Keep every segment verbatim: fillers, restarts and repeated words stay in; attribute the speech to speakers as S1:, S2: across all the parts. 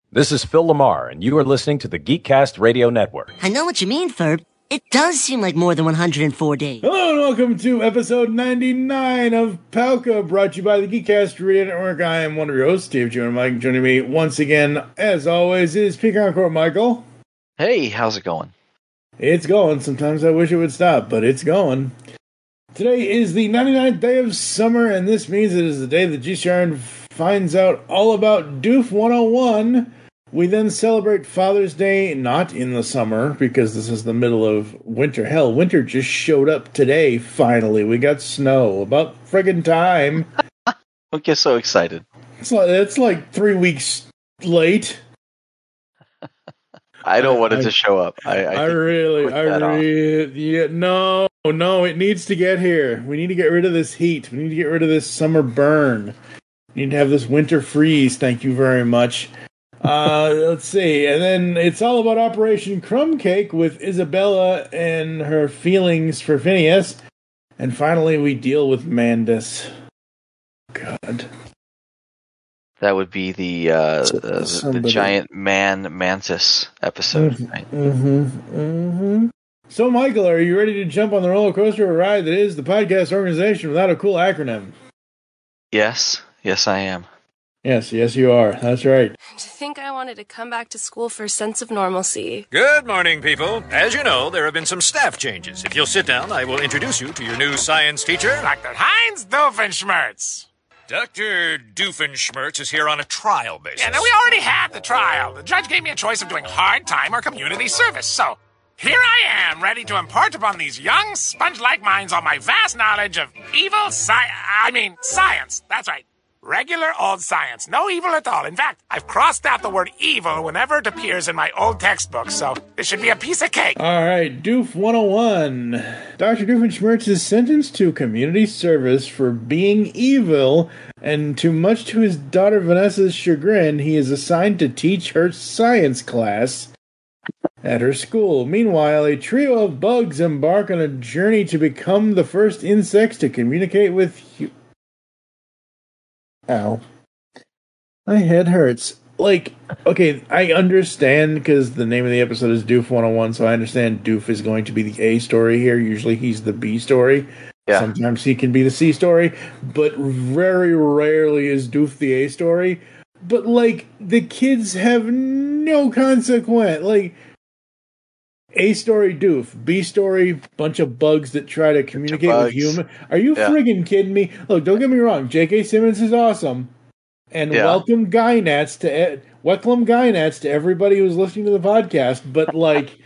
S1: This is Phil Lamar, and you are listening to the Geekcast Radio Network.
S2: I know what you mean, Ferb. It does seem like more than one hundred four days.
S3: Hello and welcome to episode ninety-nine of Palka, brought to you by the Geekcast Radio Network. I am one of your hosts, Steve Joe and Mike. Joining me once again, as always, is Pecan Court Michael.
S4: Hey, how's it going?
S3: It's going. Sometimes I wish it would stop, but it's going. Today is the ninety-ninth day of summer, and this means it is the day that G C R N finds out all about Doof one oh one. We then celebrate Father's Day, not in the summer, because this is the middle of winter. Hell, winter just showed up today, finally. We got snow. About friggin' time.
S4: Don't get so excited.
S3: It's like, it's like three weeks late.
S4: I don't want it
S3: I,
S4: to show up. I, I,
S3: I really, I really, yeah, no, no, it needs to get here. We need to get rid of this heat. We need to get rid of this summer burn. We need to have this winter freeze. Thank you very much. Uh, let's see. And then it's all about Operation Crumb Cake with Isabella and her feelings for Phineas. And finally, we deal with Mandus. God.
S4: That would be the uh, the, the giant man mantis episode.
S3: Mm-hmm,
S4: right?
S3: mm-hmm, mm-hmm. So, Michael, are you ready to jump on the roller coaster ride that is the podcast organization without a cool acronym?
S4: Yes. Yes, I am.
S3: Yes, yes, you are. That's right.
S5: To think I wanted to come back to school for a sense of normalcy.
S6: Good morning, people. As you know, there have been some staff changes. If you'll sit down, I will introduce you to your new science teacher,
S7: Doctor Heinz Doofenshmirtz.
S6: Doctor Doofenshmirtz is here on a trial basis.
S7: Yeah, now we already had the trial. The judge gave me a choice of doing hard time or community service, so here I am, ready to impart upon these young, sponge-like minds all my vast knowledge of evil sci- I mean, science. That's right. Regular old science. No evil at all. In fact, I've crossed out the word evil whenever it appears in my old textbooks, so this should be a piece of cake.
S3: All right, Doof one oh one. Doctor Doofenshmirtz is sentenced to community service for being evil, and too much to his daughter Vanessa's chagrin, he is assigned to teach her science class at her school. Meanwhile, a trio of bugs embark on a journey to become the first insects to communicate with humans. Ow. My head hurts. Like, okay, I understand because the name of the episode is Doof one oh one, so I understand Doof is going to be the A story here. Usually he's the B story.
S4: Yeah.
S3: Sometimes he can be the C story, but very rarely is Doof the A story. But, like, the kids have no consequence. Like, A story, Doof. B story, bunch of bugs that try to communicate with humans. Are you yeah. friggin' kidding me? Look, don't get me wrong. J K. Simmons is awesome. And yeah. welcome Gynats to welcome Gynats to everybody who's listening to the podcast. But, like,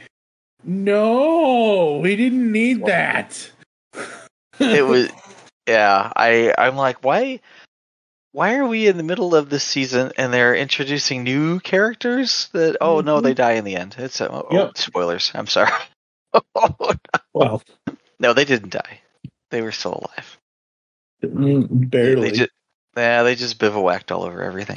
S3: no, we didn't need that.
S4: It was, yeah. I I'm like, why? Why are we in the middle of this season and they're introducing new characters that, oh, no, they die in the end. It's uh, oh, yep. Spoilers. I'm sorry. oh, no.
S3: Well,
S4: no, they didn't die. They were still alive.
S3: Barely.
S4: They, they just, yeah, they just bivouacked all over everything.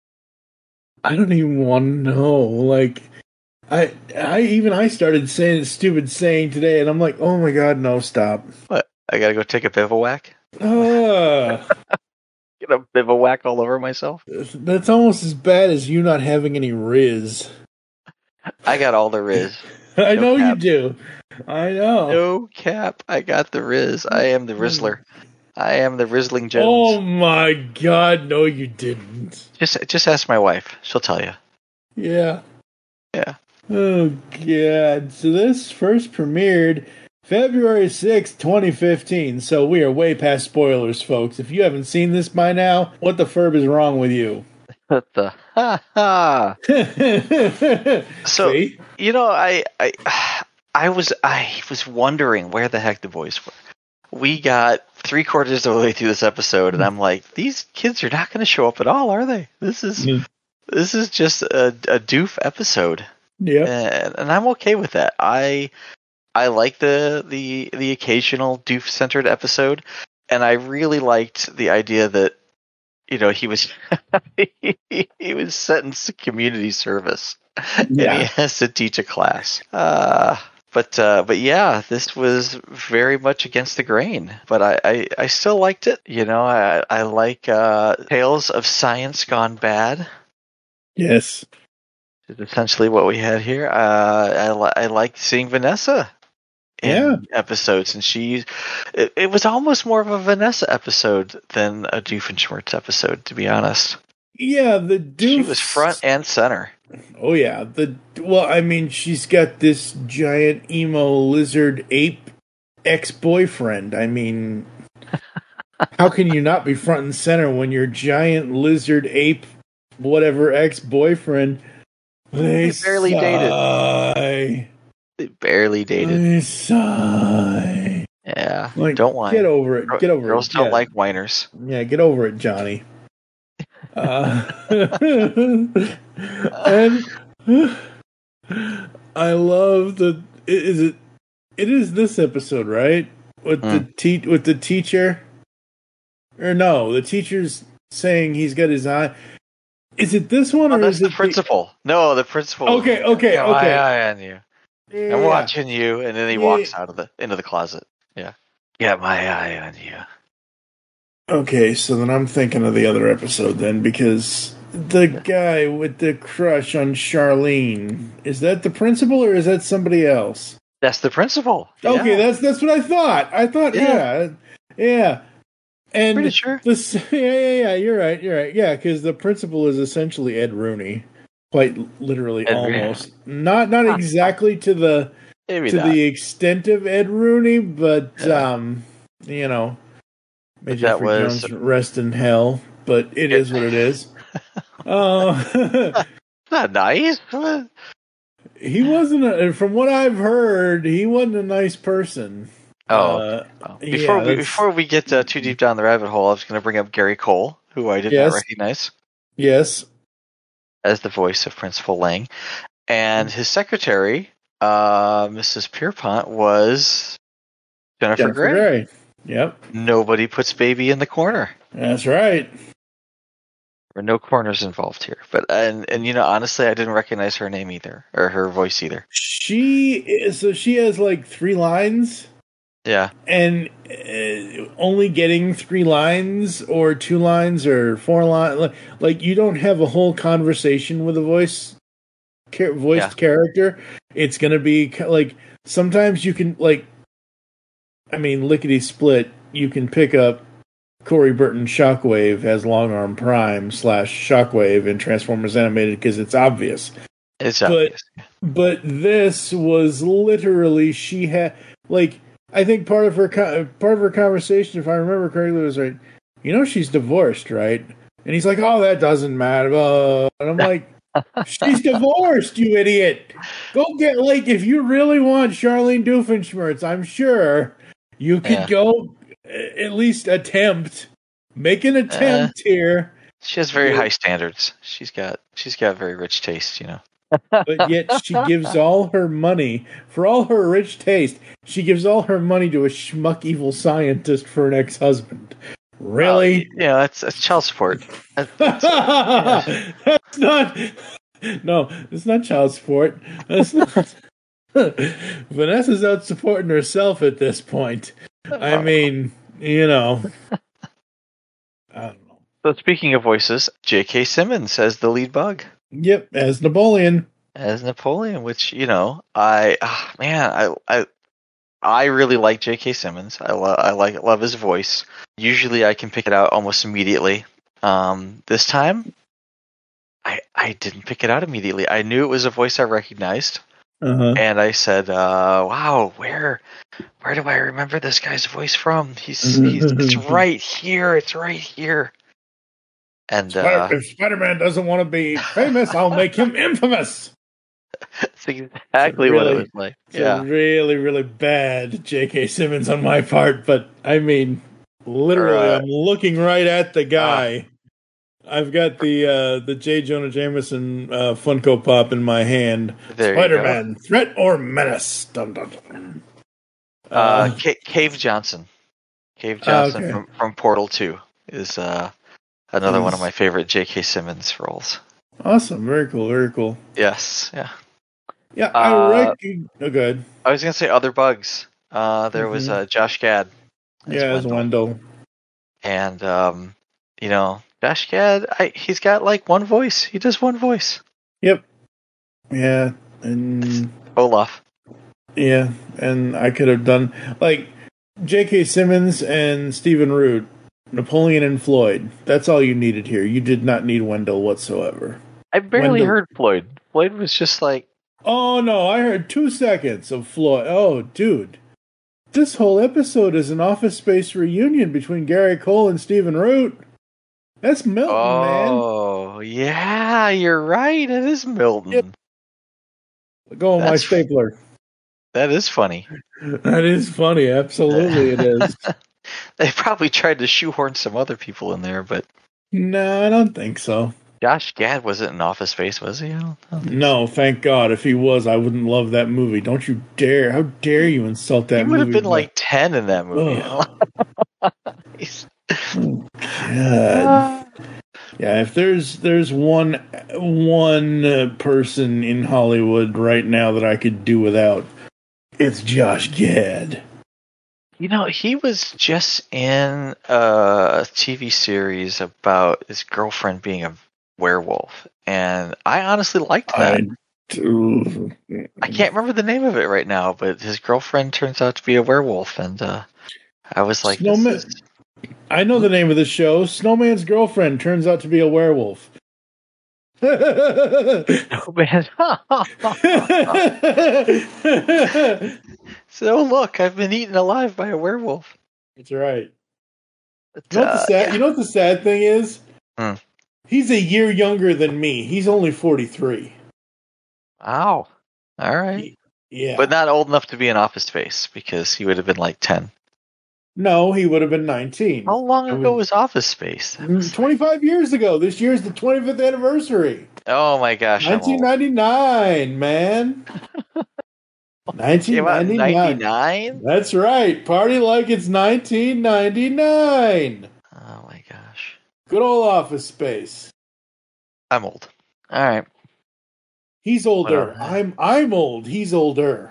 S3: I don't even want to know. Like, I, I even I started saying a stupid saying today, and I'm like, oh my god, no, stop.
S4: What? I gotta go take a bivouac?
S3: Uh.
S4: Get a bivouac all over myself.
S3: That's almost as bad as you not having any Riz.
S4: I got all the Riz.
S3: I
S4: no
S3: know
S4: cap.
S3: you do. I know.
S4: No cap. I got the Riz. I am the Rizzler. I am the Rizzling Jones.
S3: Oh my god, no you didn't.
S4: Just just ask my wife. She'll tell you.
S3: Yeah.
S4: Yeah.
S3: Oh god. So this first premiered February sixth, twenty fifteen, so we are way past spoilers, folks. If you haven't seen this by now, what the ferb is wrong with you?
S4: What the ha ha? So, See? you know, I, I I was I was wondering where the heck the boys were. We got three quarters of the way through this episode, and I'm like, these kids are not going to show up at all, are they? This is mm. this is just a, a doof episode.
S3: Yeah,
S4: and, and I'm okay with that. I. I like the, the the occasional doof-centered episode, and I really liked the idea that, you know, he was he, he was sentenced to community service, yeah. and he has to teach a class. Uh, but uh, but yeah, this was very much against the grain, but I, I, I still liked it. You know, I I like uh, Tales of Science Gone Bad.
S3: Yes.
S4: is essentially what we had here. Uh, I li- I liked seeing Vanessa in
S3: Yeah.
S4: episodes, and she it, it was almost more of a Vanessa episode than a Doofenshmirtz episode, to be honest.
S3: Yeah, the doof.
S4: She was front and center.
S3: Oh yeah, the well, I mean, she's got this giant emo lizard ape ex-boyfriend. I mean, how can you not be front and center when your giant lizard ape, whatever ex-boyfriend? They,
S4: They barely dated.
S3: sigh.
S4: They barely dated.
S3: They sigh.
S4: Yeah,
S3: Like,
S4: don't whine.
S3: Get over it. Get over
S4: Girls
S3: it.
S4: don't
S3: yeah.
S4: like whiners.
S3: Yeah, get over it, Johnny. Uh, and I love the. Is it? It is this episode, right? With the
S4: Mm.
S3: te- with the teacher, or no? The teacher's saying he's got his eye. Is it this one,
S4: Oh,
S3: or
S4: that's
S3: is
S4: the
S3: it
S4: principal. No, the principal.
S3: Okay, okay,
S4: Got my
S3: okay.
S4: eye on you.
S3: The,
S4: I'm watching you, and then he
S3: Yeah.
S4: walks out of the into the closet. Yeah, got my eye on you.
S3: Okay, so then I'm thinking of the other episode then, because the guy with the crush on Charlene, is that the principal or is that somebody else?
S4: That's the principal.
S3: Okay,
S4: Yeah.
S3: that's that's what I thought. I thought, yeah,
S4: Yeah.
S3: yeah. And
S4: Pretty sure.
S3: This, yeah, yeah, yeah. You're right. You're right. Yeah, because the principal is essentially Ed Rooney, quite literally,
S4: Ed Rooney.
S3: almost. Not not exactly to the
S4: Maybe
S3: to
S4: not.
S3: the extent of Ed Rooney, but
S4: Yeah.
S3: um, you know, may
S4: But that
S3: Jeffrey
S4: was-
S3: Jones rest in hell. But it is what it is. Uh,
S4: Not nice. What?
S3: he wasn't. A, from what I've heard, he wasn't a nice person.
S4: Oh,
S3: Uh,
S4: well,
S3: yeah,
S4: before we
S3: that's-
S4: before we get uh, too deep down the rabbit hole, I was going to bring up Gary Cole, who I did
S3: Yes.
S4: not recognize
S3: yes.
S4: as the voice of Principal Lang, and his secretary, uh, Missus Pierpont, was Jennifer,
S3: Jennifer
S4: Grey.
S3: Grey. Yep,
S4: Nobody puts baby in the corner.
S3: that's right.
S4: There were no corners involved here. But and and you know, honestly, I didn't recognize her name either, or her voice either.
S3: She is, so she has like three lines,
S4: Yeah,
S3: and uh, only getting three lines or two lines or four lines. Like, like you don't have a whole conversation with a voice char- voiced
S4: Yeah.
S3: character. It's gonna be ki- like sometimes you can like. I mean, lickety split. You can pick up Corey Burton Shockwave as Long Arm Prime slash Shockwave in Transformers Animated because it's obvious.
S4: it's
S3: But-
S4: obvious.
S3: But this was literally she had like I think part of her co- part of her conversation, if I remember correctly, was right. You know she's divorced, right? And he's like, "Oh, that doesn't matter." Uh, and I'm like, "She's divorced, you idiot! Go get like if you really want Charlene Doofenshmirtz, I'm sure you could
S4: Yeah.
S3: go uh, at least attempt make an attempt here."
S4: She has very
S3: Yeah.
S4: high standards. She's got she's got very rich taste, you know.
S3: But yet she gives all her money for all her rich taste. She gives all her money to a schmuck evil scientist for an ex-husband. Really?
S4: Uh, yeah, that's that's child support. That's-
S3: That's not. No, it's not child support. That's not. Vanessa's out supporting herself at this point. I mean, you know. I don't know.
S4: So speaking of voices, J K. Simmons as the lead bug,
S3: Yep, as Napoleon.
S4: as Napoleon, which you know, I ah, man, I I I really like J K. Simmons. I love I like love his voice. Usually, I can pick it out almost immediately. Um, this time, I I didn't pick it out immediately. I knew it was a voice I recognized,
S3: Uh-huh.
S4: and I said, uh, "Wow, where where do I remember this guy's voice from? He's, he's it's right here. It's right here." And uh,
S3: Spider- if Spider-Man doesn't want to be famous, I'll make him infamous.
S4: that's exactly what it
S3: really-
S4: was like.
S3: It's
S4: Yeah.
S3: a really, really bad J K. Simmons on my part, but I mean, literally,
S4: Uh,
S3: I'm looking right at the guy. I've got the uh, the J. Jonah Jameson uh, Funko Pop in my hand.
S4: There you go.
S3: Spider-Man, threat or menace? Dun, dun, dun.
S4: Uh,
S3: Uh,
S4: Ca- Cave Johnson. Cave
S3: Ah,
S4: Johnson
S3: okay.
S4: from, from Portal two is uh, another one of
S3: Is-
S4: my favorite J K. Simmons roles.
S3: awesome, very cool, very cool.
S4: Yes, yeah.
S3: Yeah,
S4: Uh,
S3: I reckon. Oh, good.
S4: I was gonna say other bugs. Uh, there was
S3: Mhm.
S4: uh, Josh Gad. as
S3: Yeah, as
S4: Wendell.
S3: Wendell.
S4: And um, you know, Josh Gad, I, he's got like one voice. He does one voice.
S3: Yep. Yeah, and
S4: Olaf.
S3: yeah, and I could have done like J K. Simmons and Stephen Root, Napoleon and Floyd. That's all you needed here. You did not need Wendell whatsoever.
S4: I barely
S3: Wendell-
S4: heard Floyd. Floyd was just like,
S3: Oh no, I heard two seconds of Floyd. Oh, dude. This whole episode is an Office Space reunion between Gary Cole and Stephen Root. That's Milton, man.
S4: oh, yeah, you're right. It is Milton.
S3: Yep. Go on my
S4: That's-
S3: stapler.
S4: That is funny.
S3: That is funny. Absolutely, it is.
S4: They probably tried to shoehorn some other people in there, but
S3: No, I don't think so.
S4: Josh Gad wasn't in Office Space, was he? I don't know.
S3: No, thank God. If he was, I wouldn't love that movie. Don't you dare. How dare you insult that
S4: He would
S3: movie?
S4: have been like ten in that movie.
S3: Ugh.
S4: He's-
S3: God. Yeah, if there's there's one one uh, person in Hollywood right now that I could do without, it's Josh Gad.
S4: You know, he was just in a T V series about his girlfriend being a werewolf, and I honestly liked that.
S3: I do.
S4: I can't remember the name of it right now, but his girlfriend turns out to be a werewolf, and uh, I was like, this
S3: Snowman.
S4: is-
S3: I know the name of the show. Snowman's girlfriend turns out to be a werewolf.
S4: oh man. So look, I've been eaten alive by a werewolf.
S3: That's right.
S4: But,
S3: You know, what the
S4: uh,
S3: sad,
S4: yeah.
S3: you know what the sad thing is?
S4: Hmm.
S3: He's a year younger than me. He's only forty-three.
S4: Wow. All right.
S3: Yeah.
S4: But not old enough to be in Office Space because he would have been like ten.
S3: No, he would have been nineteen.
S4: How long
S3: I
S4: ago
S3: would-
S4: was Office Space? That was-
S3: twenty-five years ago. This year's the twenty-fifth anniversary.
S4: Oh my gosh. I'm
S3: nineteen
S4: old.
S3: ninety-nine, man.
S4: Came out in
S3: nineteen ninety-nine.
S4: ninety-nine?
S3: That's right. Party like it's nineteen ninety-nine.
S4: Oh my gosh.
S3: Good old Office Space.
S4: I'm old. All right.
S3: He's older.
S4: Whatever.
S3: I'm I'm old. He's older.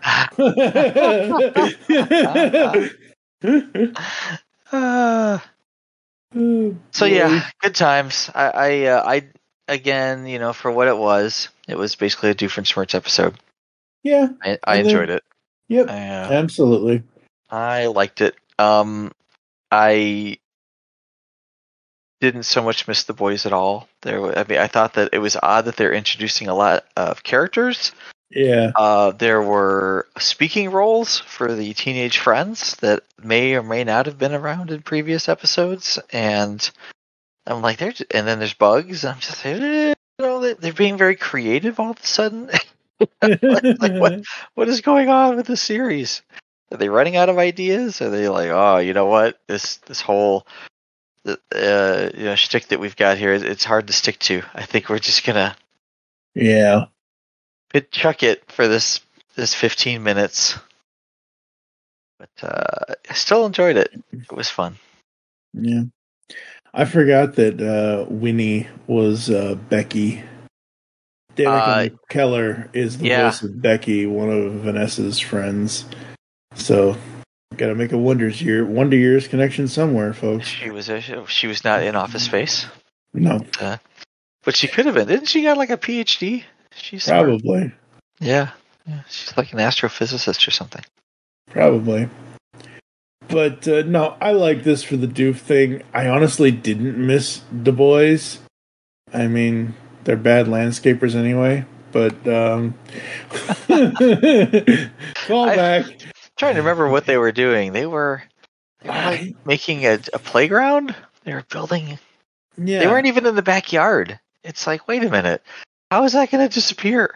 S4: Uh,
S3: Oh,
S4: so
S3: boy.
S4: yeah, good times. I, I, uh, I, again, you know, for what it was, it was basically a Doofenshmirtz episode.
S3: Yeah.
S4: I, I
S3: And then-
S4: enjoyed it.
S3: Yep.
S4: I, uh,
S3: Absolutely.
S4: I liked it. Um, I didn't so much miss the boys at all. There, wa- I mean, I thought that it was odd that they're introducing a lot of characters.
S3: Yeah.
S4: Uh, there were speaking roles for the teenage friends that may or may not have been around in previous episodes, and I'm like, there's, and then there's Bugs. And I'm just like, eh, you know, they- they're being very creative all of a sudden. like, like, what, what is going on with the series? Are they running out of ideas? Are they like, oh, you know what, this this whole uh, you know shtick that we've got here, it's hard to stick to. I think we're just gonna
S3: Yeah.
S4: It chuck it for this this fifteen minutes, but uh, I still enjoyed it. It was fun.
S3: Yeah. I forgot that uh, Winnie was uh, Becky. Danica
S4: Uh,
S3: Keller is the
S4: yeah.
S3: voice of Becky, one of Vanessa's friends. So, gotta make a Wonders Year, Wonder Years connection somewhere, folks.
S4: She was a, she was not in Office Space,
S3: No,
S4: uh, but she could have been. Didn't she got like a P H D? She's smart.
S3: probably,
S4: Yeah, yeah. She's like an astrophysicist or something.
S3: probably. But uh, no, I like this for the Doof thing. I honestly didn't miss the boys. I mean, they're bad landscapers anyway. But um, call
S4: I-
S3: back.
S4: trying to remember what they were doing. They were, they were like
S3: I-
S4: making a, a playground. They were building.
S3: Yeah,
S4: They weren't even in the backyard. It's like, wait a minute, how is that going to disappear?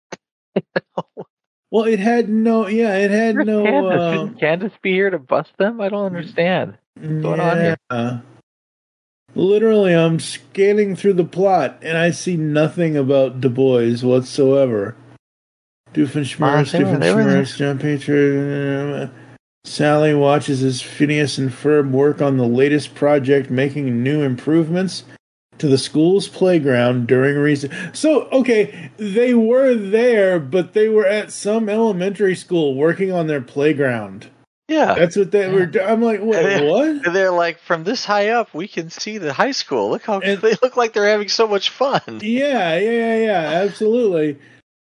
S3: well, it had no. Yeah, it had
S4: Where's
S3: no.
S4: Candace?
S3: Uh,
S4: Shouldn't Candace be here to bust them? I don't understand. going on here?
S3: yeah. Literally, I'm scanning through the plot, and I see nothing about Du Bois whatsoever. Doofenshmirtz,
S4: Uh, they were- they were there.
S3: Doofenshmirtz, John Patriot. Sally watches as Phineas and Ferb work on the latest project, making new improvements to the school's playground during recess. So, okay, they were there, but they were at some elementary school working on their playground.
S4: Yeah.
S3: That's what they were. do- I'm like, wait, what?
S4: And they're like, from this high up, we can see the high school. Look how
S3: And-
S4: they look like they're having so much fun.
S3: Yeah, yeah, yeah, yeah, absolutely.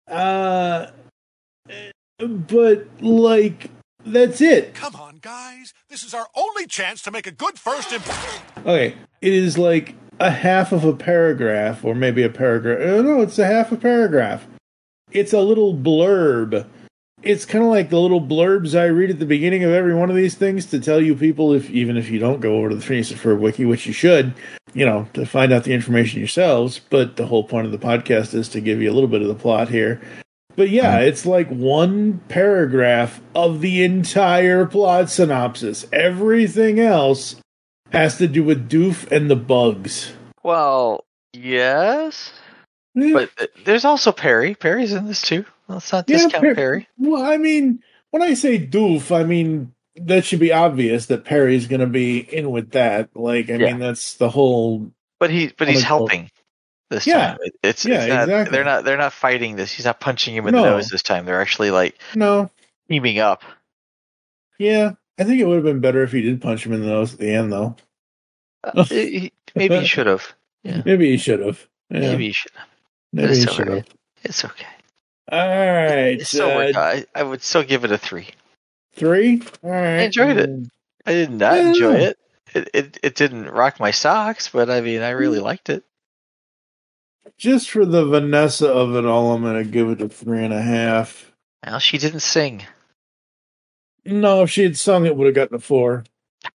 S3: Uh, but like that's it.
S8: Come on, guys. This is our only chance to make a good first impression.
S3: Okay, it is like a half of a paragraph, or maybe a paragraph. Oh, no, it's a half a paragraph. It's a little blurb. It's kind of like the little blurbs I read at the beginning of every one of these things to tell you people, if even if you don't go over to the Phineas and Ferb wiki, which you should, you know, to find out the information yourselves. But the whole point of the podcast is to give you a little bit of the plot here. But yeah, it's like one paragraph of the entire plot synopsis. Everything else has to do with Doof and the bugs.
S4: Well, yes.
S3: Yeah.
S4: But uh, there's also Perry. Perry's in this too. Let's not discount
S3: Per-
S4: Perry.
S3: Well, I mean, when I say Doof, I mean, that should be obvious that Perry's going to be in with that. Like, I
S4: Yeah.
S3: mean, that's the whole...
S4: But he, but he's
S3: Oh,
S4: helping this
S3: Yeah.
S4: time. It, it's,
S3: Yeah,
S4: it's not,
S3: exactly.
S4: They're not. They're not fighting this. He's not punching him in
S3: No.
S4: the nose this time. They're actually like
S3: No.
S4: teaming up.
S3: Yeah. I think it would have been better if he did punch him in the nose at the end, though.
S4: Uh, he, maybe he should have. Yeah.
S3: Maybe he should have. Yeah.
S4: Maybe he should have.
S3: Maybe
S4: It's
S3: he
S4: all
S3: should have.
S4: right. It's okay.
S3: All right.
S4: It's still
S3: uh,
S4: worth- I, I would still give it a three.
S3: Three? All right.
S4: I enjoyed it. I did not
S3: Yeah.
S4: enjoy it. It, it. it didn't rock my socks, but I mean, I really liked it.
S3: Just for the Vanessa of it all, I'm going to give it a three and a half.
S4: Well, she didn't sing.
S3: No, if she had sung, it would have gotten a four.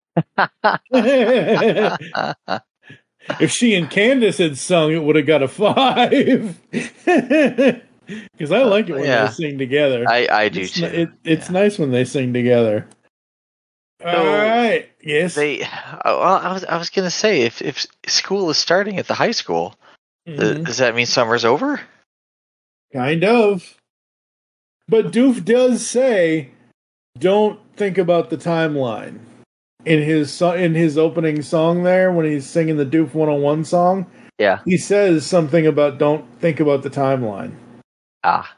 S3: If she and Candace had sung, it would have got a five. Because I like it when
S4: Yeah.
S3: they sing together.
S4: I, I do
S3: it's
S4: too.
S3: ni- it, it's
S4: Yeah.
S3: nice when they sing together.
S4: So,
S3: All right. Yes.
S4: They. Well, I was. I was gonna say if if school is starting at the high school, th-
S3: Mhm.
S4: does that mean summer's over?
S3: Kind of. But Doof does say, "Don't think about the timeline." In his so- in his opening song there, when he's singing the Doof one oh one song,
S4: Yeah.
S3: he says something about "Don't think about the timeline."
S4: Ah.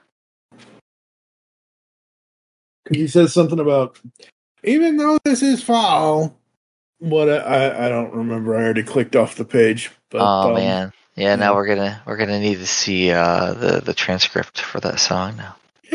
S3: He says something about, even though this is fall. What I I don't remember. I already clicked off the page. But,
S4: Oh
S3: um,
S4: man. Yeah. Now
S3: yeah.
S4: we're gonna we're gonna need to see uh, the the transcript for that song now.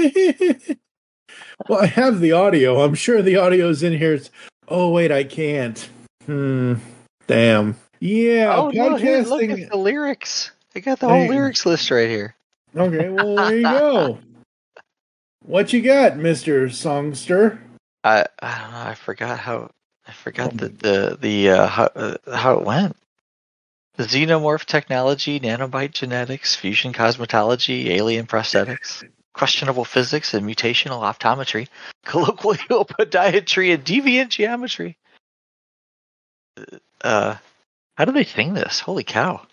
S3: Well, I have the audio. I'm sure the audio's in here. It's, oh wait, I can't. Hmm. Damn. Yeah.
S4: oh no! Here, look
S3: podcasting.
S4: at the lyrics. I got the whole
S3: Hey.
S4: lyrics list right here.
S3: Okay. Well, there you go. What you got, Mister Songster?
S4: I I don't know. I forgot how I forgot the the the uh, how uh, how it went. The xenomorph technology, nanobite genetics, fusion cosmetology, alien prosthetics, questionable physics and mutational optometry, colloquial podiatry and deviant geometry. Uh, how do they sing this? Holy cow!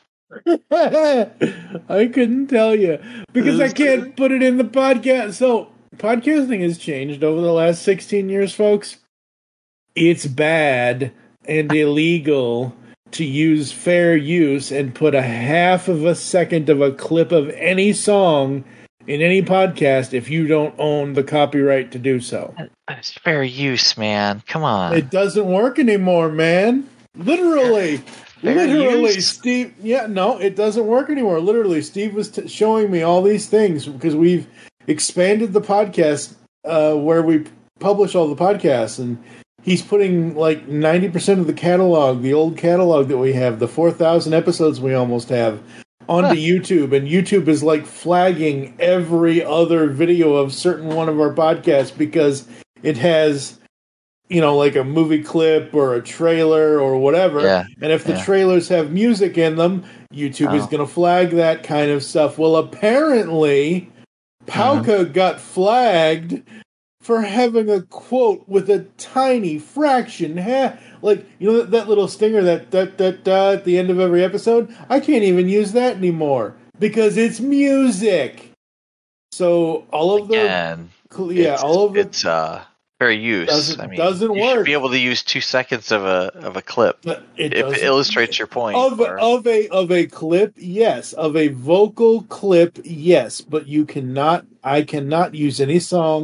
S3: I couldn't tell you because I can't put it in the podcast. So podcasting has changed over the last sixteen years, folks. It's bad and illegal to use fair use and put a half of a second of a clip of any song in any podcast if you don't own the copyright to do so.
S4: It's fair use, man. Come on.
S3: It doesn't work anymore, man. Literally.
S4: Fair
S3: Literally,
S4: use?
S3: Steve. Yeah, no, it doesn't work anymore. Literally, Steve was t- showing me all these things because we've expanded the podcast uh, where we publish all the podcasts, and he's putting like ninety percent of the catalog, the old catalog that we have, the four thousand episodes we almost have, onto
S4: Huh.
S3: YouTube. And YouTube is like flagging every other video of certain one of our podcasts because it has, you know, like a movie clip or a trailer or whatever.
S4: Yeah,
S3: And if the
S4: yeah.
S3: trailers have music in them, YouTube is
S4: Oh.
S3: going to flag that kind of stuff. Well, apparently, Pauka got flagged for having a quote with a tiny fraction. Ha- like, you know, that, that little stinger that da, da, da, at the end of every episode? I can't even use that anymore because it's music. So all of the...
S4: And
S3: yeah,
S4: it's,
S3: all of the...
S4: it's uh fair use.
S3: Doesn't-
S4: I mean,
S3: doesn't
S4: you
S3: work.
S4: should be able to use two seconds of a of a clip
S3: But it
S4: if it
S3: doesn't-
S4: illustrates your point.
S3: Of
S4: or-
S3: of a of a clip, yes. Of a vocal clip, yes. But you cannot. I cannot use any songs.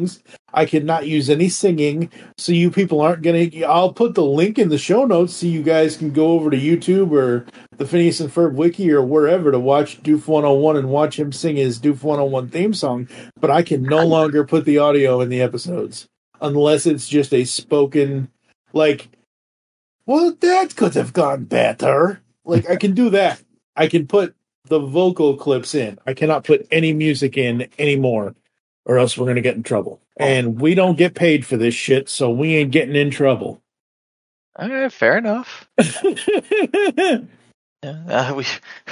S3: I cannot use any singing, so you people aren't going to... I'll put the link in the show notes so you guys can go over to YouTube or the Phineas and Ferb Wiki or wherever to watch Doof one oh one and watch him sing his Doof one oh one theme song, but I can no longer put the audio in the episodes unless it's just a spoken, like, well, that could have gone better. Like, I can do that. I can put the vocal clips in. I cannot put any music in anymore, or else we're going to get in trouble. And we don't get paid for this shit, so we ain't getting in trouble.
S4: All right, fair enough. yeah, uh, we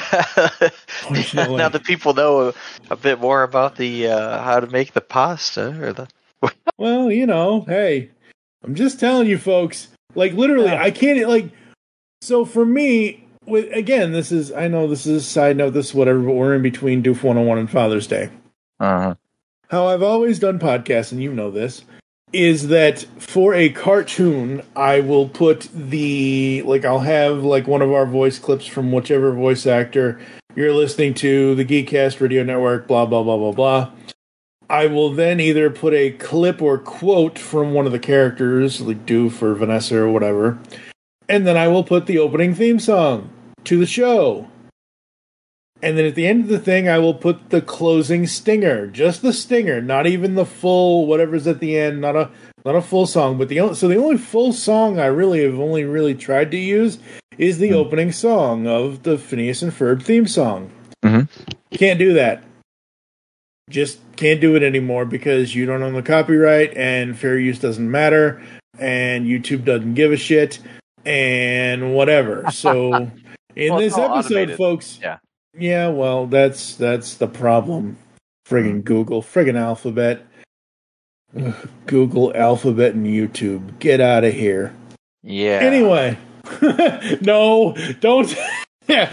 S4: now the people know a, a bit more about the uh, how to make the pasta or the.
S3: Well, you know, hey, I'm just telling you, folks. Like literally, I can't like. So for me, with again, this is I know this is a side note. This is whatever, but we're in between Doof one oh one and Father's Day.
S4: Uh huh.
S3: How I've always done podcasts, and you know this, is that for a cartoon, I will put the, like, I'll have, like, one of our voice clips from whichever voice actor you're listening to, the Geekcast Radio Network, blah, blah, blah, blah, blah. I will then either put a clip or quote from one of the characters, like Doof or Vanessa or whatever, and then I will put the opening theme song to the show. And then at the end of the thing, I will put the closing stinger, just the stinger, not even the full whatever's at the end, not a not a full song. But the only, so the only full song I really have only really tried to use is the mm-hmm. opening song of the Phineas and Ferb theme song.
S4: Mm-hmm.
S3: Can't do that. Just can't do it anymore because you don't own the copyright, and fair use doesn't matter, and YouTube doesn't give a shit, and whatever. So in well, this episode, automated. folks.
S4: Yeah.
S3: Yeah, well, that's that's the problem. Friggin' Google, friggin' Alphabet. Ugh, Google, Alphabet, and YouTube. Get out of here.
S4: Yeah.
S3: Anyway. No, don't. Yeah.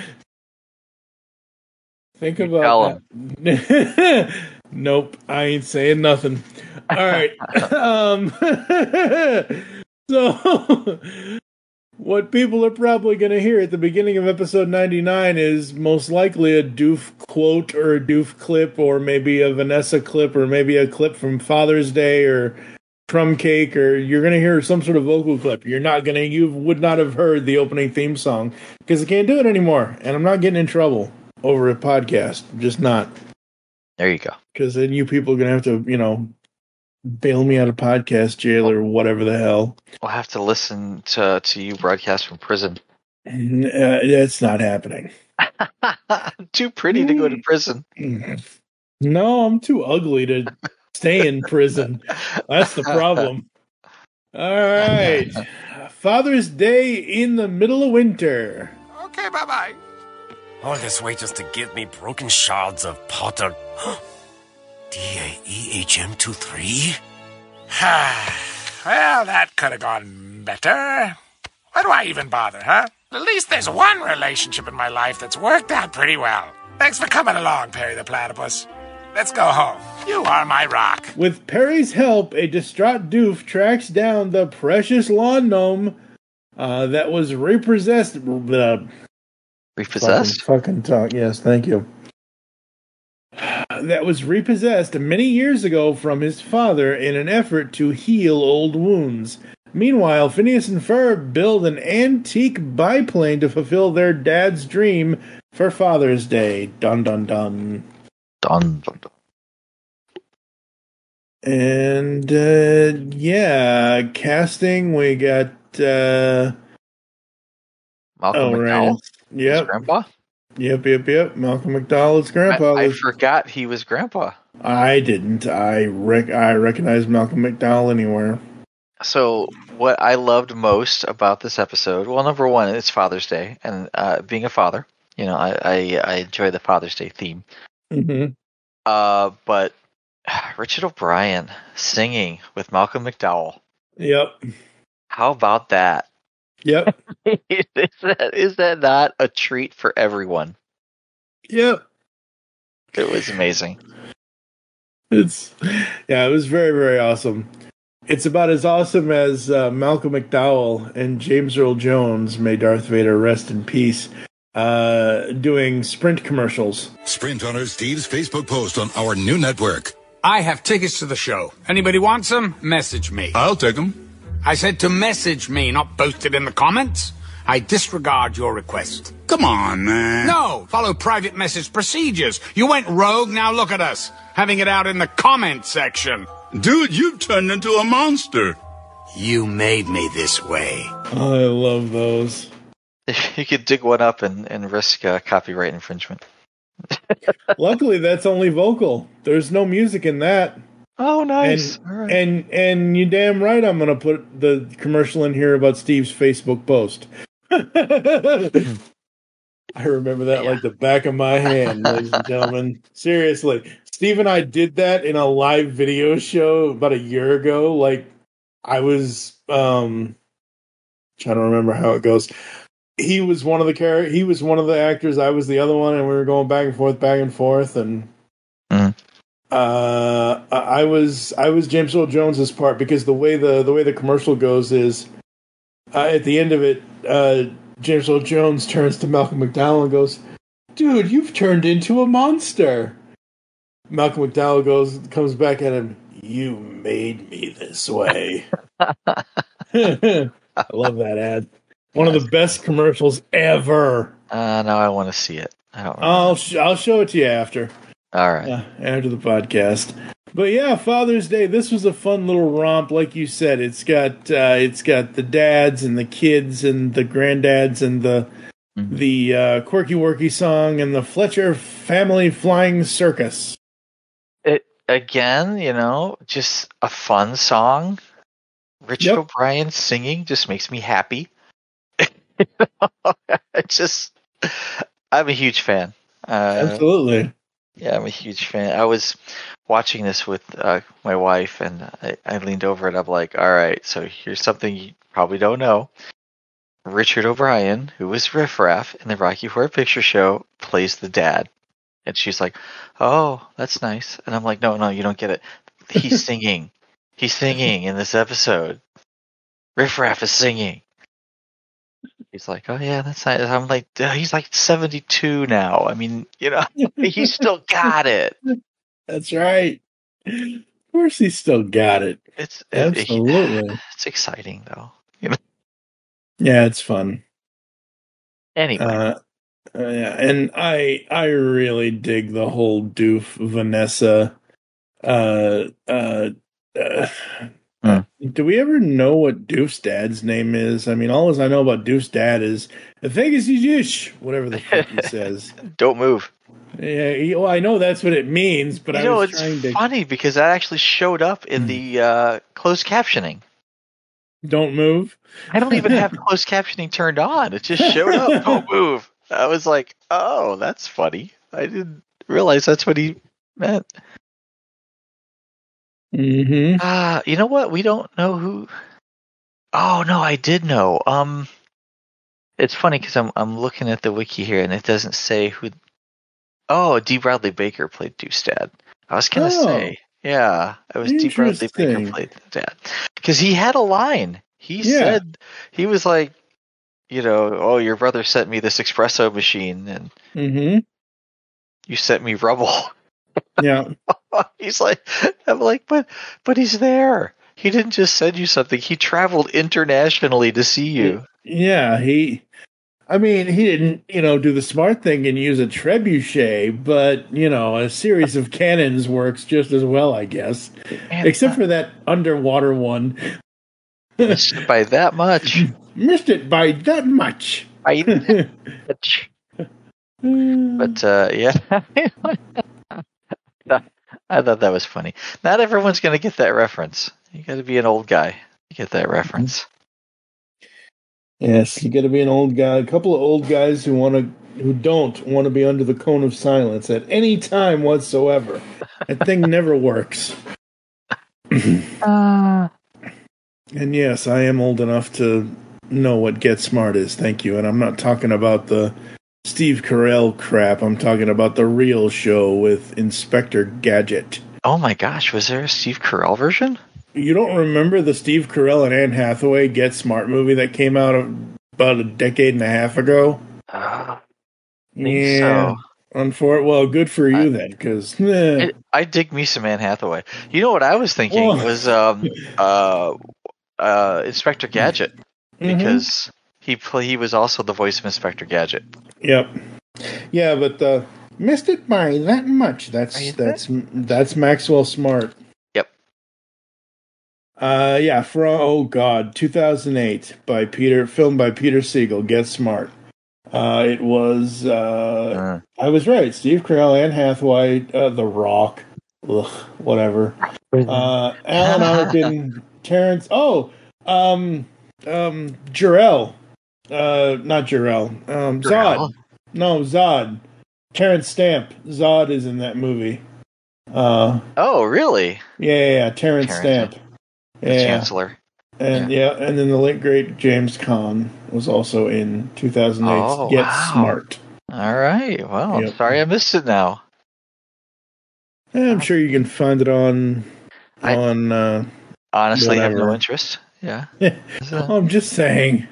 S3: Think you about that. Nope, I ain't saying nothing. All right. um, so... What people are probably going to hear at the beginning of episode ninety-nine is most likely a Doof quote or a Doof clip or maybe a Vanessa clip or maybe a clip from Father's Day or Crumb Cake, or you're going to hear some sort of vocal clip. You're not going to, you would not have heard the opening theme song because I can't do it anymore. And I'm not getting in trouble over a podcast. I'm just not.
S4: There you go.
S3: Because then you people are going to have to, you know, bail me out of podcast jail or whatever the hell.
S4: We'll have to listen to to you broadcast from prison.
S3: Uh, that's not happening.
S4: I'm too pretty to go to prison.
S3: No, I'm too ugly to stay in prison. That's the problem. All right. Father's Day in the middle of winter.
S7: Okay, bye-bye.
S9: All this way just to give me broken shards of Potter... D A E H M twenty-three?
S7: Well, that could have gone better. Why do I even bother, huh? At least there's one relationship in my life that's worked out pretty well. Thanks for coming along, Perry the Platypus. Let's go home. You are my rock.
S3: With Perry's help, a distraught Doof tracks down the precious lawn gnome uh, that was repossessed. Uh,
S4: repossessed?
S3: Fucking, fucking talk. Yes, thank you. That was repossessed many years ago from his father in an effort to heal old wounds. Meanwhile, Phineas and Ferb build an antique biplane to fulfill their dad's dream for Father's Day. Dun dun dun.
S4: Dun dun dun.
S3: And, uh, yeah, casting, we got, uh...
S4: Malcolm
S3: oh,
S4: McDowell?
S3: Right. Yep.
S4: His grandpa?
S3: Yep, yep, yep. Malcolm McDowell's grandpa.
S4: I, I forgot he was grandpa.
S3: I didn't. I rec- I recognized Malcolm McDowell anywhere.
S4: So, what I loved most about this episode, well, number one, it's Father's Day, and uh, being a father, you know, I, I, I enjoy the Father's Day theme.
S3: Mm-hmm.
S4: Uh, but Richard O'Brien singing with Malcolm McDowell.
S3: Yep.
S4: How about that?
S3: Yep.
S4: is, that, is that not a treat for everyone?
S3: Yep.
S4: It was amazing.
S3: It's yeah, it was very, very awesome. It's about as awesome as uh, Malcolm McDowell and James Earl Jones, may Darth Vader rest in peace, uh, doing Sprint commercials.
S8: Sprint honors Steve's Facebook post on our new network.
S10: I have tickets to the show. Anybody wants them? Message me.
S11: I'll take them.
S10: I said to message me, not post it in the comments. I disregard your request.
S11: Come on, man.
S10: No, follow private message procedures. You went rogue, now look at us. Having it out in the comment section.
S11: Dude, you've turned into a monster.
S10: You made me this way.
S3: Oh, I love those.
S4: You could dig one up and, and risk uh, copyright infringement.
S3: Luckily, that's only vocal. There's no music in that.
S4: Oh, nice.
S3: And,
S4: All right.
S3: and and you damn right I'm going to put the commercial in here about Steve's Facebook post. I remember that
S4: Yeah.
S3: like the back of my hand, ladies and gentlemen. Seriously. Steve and I did that in a live video show about a year ago. Like, I was um, trying to remember how it goes. He was one of the char- He was one of the actors. I was the other one, and we were going back and forth, back and forth, and
S4: Mm.
S3: uh, I was I was James Earl Jones's part because the way the the way the commercial goes is uh, at the end of it, uh, James Earl Jones turns to Malcolm McDowell and goes, "Dude, you've turned into a monster." Malcolm McDowell goes comes back at him, "You made me this way." I love that ad. One of the best commercials ever.
S4: Uh, now I want to see it. I don't.
S3: I'll sh- I'll show it to you after.
S4: All right.
S3: Uh, after the podcast. But yeah, Father's Day. This was a fun little romp, like you said. It's got uh, it's got the dads and the kids and the granddads and the
S4: Mhm.
S3: the uh, Quirky Worky song and the Fletcher Family Flying Circus.
S4: It again, you know, just a fun song. Richard
S3: Yep.
S4: O'Brien singing just makes me happy. It's just, I'm a huge fan. Uh,
S3: Absolutely.
S4: Yeah, I'm a huge fan. I was watching this with uh, my wife, and I, I leaned over and I'm like, all right, so here's something you probably don't know. Richard O'Brien, who was Riff Raff in the Rocky Horror Picture Show, plays the dad. And she's like, oh, that's nice. And I'm like, no, no, you don't get it. He's singing. He's singing in this episode. Riff Raff is singing. He's like, oh, yeah, that's nice. I'm like, he's like seventy-two now. I mean, you know, he's still got it.
S3: That's right. Of course, he still got it.
S4: It's
S3: Absolutely.
S4: It, it's exciting, though. You know?
S3: Yeah, it's fun.
S4: Anyway.
S3: Uh, uh, yeah, and I I really dig the whole Doof Vanessa. Uh, uh, uh,
S4: Hmm.
S3: Do we ever know what Doof's dad's name is? I mean, all as I know about Doof's dad is Vegas dish, whatever the fuck he says.
S4: Don't move.
S3: Yeah, he, well, I know that's what it means, but
S4: you
S3: I
S4: know,
S3: was
S4: it's
S3: trying to
S4: funny because that actually showed up in the uh, closed captioning.
S3: don't move.
S4: I don't even have closed captioning turned on. It just showed up. Don't move. I was like, oh, that's funny. I didn't realize that's what he meant.
S3: Mm-hmm.
S4: Ah, uh, you know what? We don't know who. Oh no, I did know. Um, it's funny because I'm I'm looking at the wiki here and it doesn't say who. Oh, D. Bradley Baker played Doof's dad. I was gonna
S3: Oh.
S4: say, yeah, it was D. Bradley Baker
S3: Interesting.
S4: played the dad because he had a line. He
S3: Yeah.
S4: said he was like, you know, oh, your brother sent me this espresso machine and
S3: Mm-hmm.
S4: you sent me rubble.
S3: Yeah.
S4: He's like, I'm like, but but he's there. He didn't just send you something. He traveled internationally to see you.
S3: Yeah, he. I mean, he didn't, you know, do the smart thing and use a trebuchet, but you know, a series of cannons works just as well, I guess.
S4: Man,
S3: Except for that underwater one.
S4: missed it by that much.
S3: Missed it by that much.
S4: By that much. But uh, yeah, I thought that was funny. Not everyone's going to get that reference. You got to be an old guy to get that reference.
S3: Yes, you got to be an old guy. A couple of old guys who want to, who don't want to be under the cone of silence at any time whatsoever. That thing never works.
S4: Uh,
S3: And yes, I am old enough to know what Get Smart is. Thank you. And I'm not talking about the Steve Carell crap. I'm talking about the real show with Inspector Gadget.
S4: oh my gosh, was there a Steve Carell version?
S3: You don't remember the Steve Carell and Anne Hathaway Get Smart movie that came out about a decade and a half ago?
S4: Uh, think
S3: Yeah.
S4: so.
S3: Unfor- well, good for you
S4: I,
S3: then, because eh.
S4: I dig me some Anne Hathaway. You know what I was thinking well, was um, uh, uh, Inspector Gadget, because mm-hmm. he play, he was also the voice of Inspector Gadget.
S3: Yep. Yeah, but uh, missed it by that much. That's that's that? that's Maxwell Smart.
S4: Yep.
S3: Uh, yeah. From oh god, two thousand eight by Peter, filmed by Peter Siegel. Get Smart. Uh, it was, uh, uh, I was right. Steve Carell, Anne Hathaway, uh, The Rock, ugh, whatever. Uh, Alan Arkin, Terrence, oh, um, um, Jarrell, uh, not Jarrell, um, Zod. No, Zod. Terrence Stamp. Zod is in that movie. Uh,
S4: oh, really?
S3: Yeah, yeah, yeah. Terrence, Terrence Stamp.
S4: The
S3: yeah.
S4: Chancellor.
S3: And yeah. yeah, and then the late great James Caan was also in two thousand eight's
S4: oh,
S3: Get
S4: wow.
S3: Smart.
S4: All right. Well, yep. I'm sorry I missed it now.
S3: Yeah, I'm sure you can find it on
S4: I
S3: on uh
S4: honestly
S3: whatever.
S4: have no interest. Yeah.
S3: I'm just saying.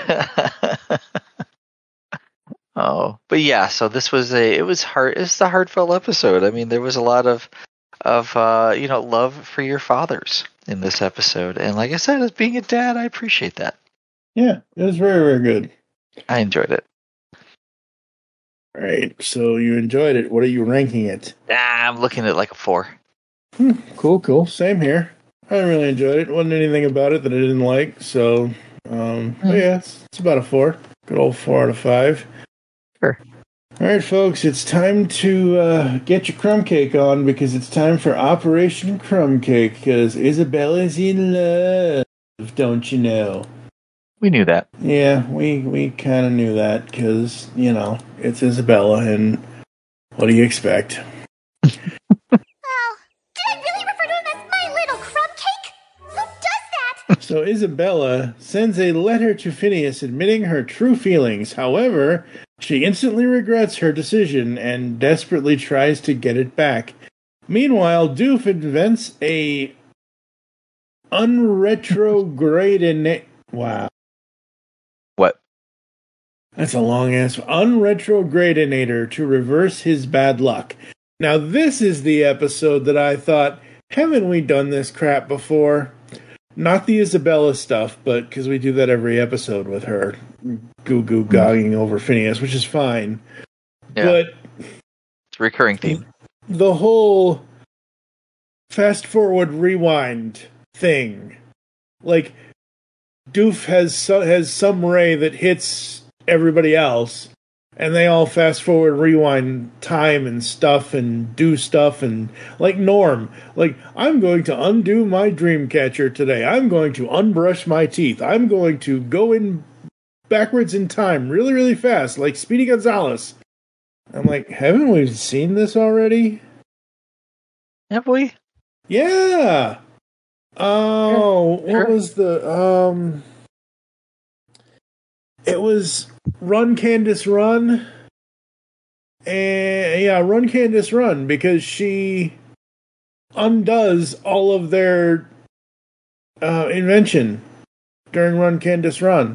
S4: Oh, but yeah, so this was a it was hard it's the heartfelt episode. I mean, there was a lot of of uh, you know, love for your fathers in this episode. And like I said, as being a dad, I appreciate that.
S3: Yeah, it was very, very good.
S4: I enjoyed it.
S3: All right, so you enjoyed it. What are you ranking it?
S4: Ah, I'm looking at like a four.
S3: Hmm, cool, cool. Same here. I really enjoyed it. Wasn't anything about it that I didn't like. So, um, mm. yeah, it's, it's about a four. Good old four out of five.
S4: Sure.
S3: All right, folks, it's time to uh, get your crumb cake on because it's time for Operation Crumb Cake because Isabella's in love, don't you know?
S4: We knew that.
S3: Yeah, we, we kind of knew that because, you know, it's Isabella and what do you expect?
S12: Oh, did I really refer to him as my little crumb cake? Who does that?
S3: So Isabella sends a letter to Phineas admitting her true feelings. However, she instantly regrets her decision and desperately tries to get it back. Meanwhile, Doof invents a unretrograding... Wow.
S4: What?
S3: That's a long answer. Unretrogradinator to reverse his bad luck. Now, this is the episode that I thought, haven't we done this crap before? Not the Isabella stuff, but because we do that every episode with her goo goo gogging over Phineas, which is fine.
S4: Yeah.
S3: But
S4: it's a recurring theme.
S3: The whole fast forward rewind thing, like Doof has so, has some ray that hits everybody else, and they all fast forward rewind time and stuff and do stuff and like Norm, like I'm going to undo my dream catcher today. I'm going to unbrush my teeth. I'm going to go in backwards in time really, really fast, like Speedy Gonzales. I'm like, haven't we seen this already?
S4: Have we?
S3: Yeah. Oh, sure. What was the um? It was Run Candace Run, and yeah, Run Candace Run, because she undoes all of their uh, invention during Run Candace Run.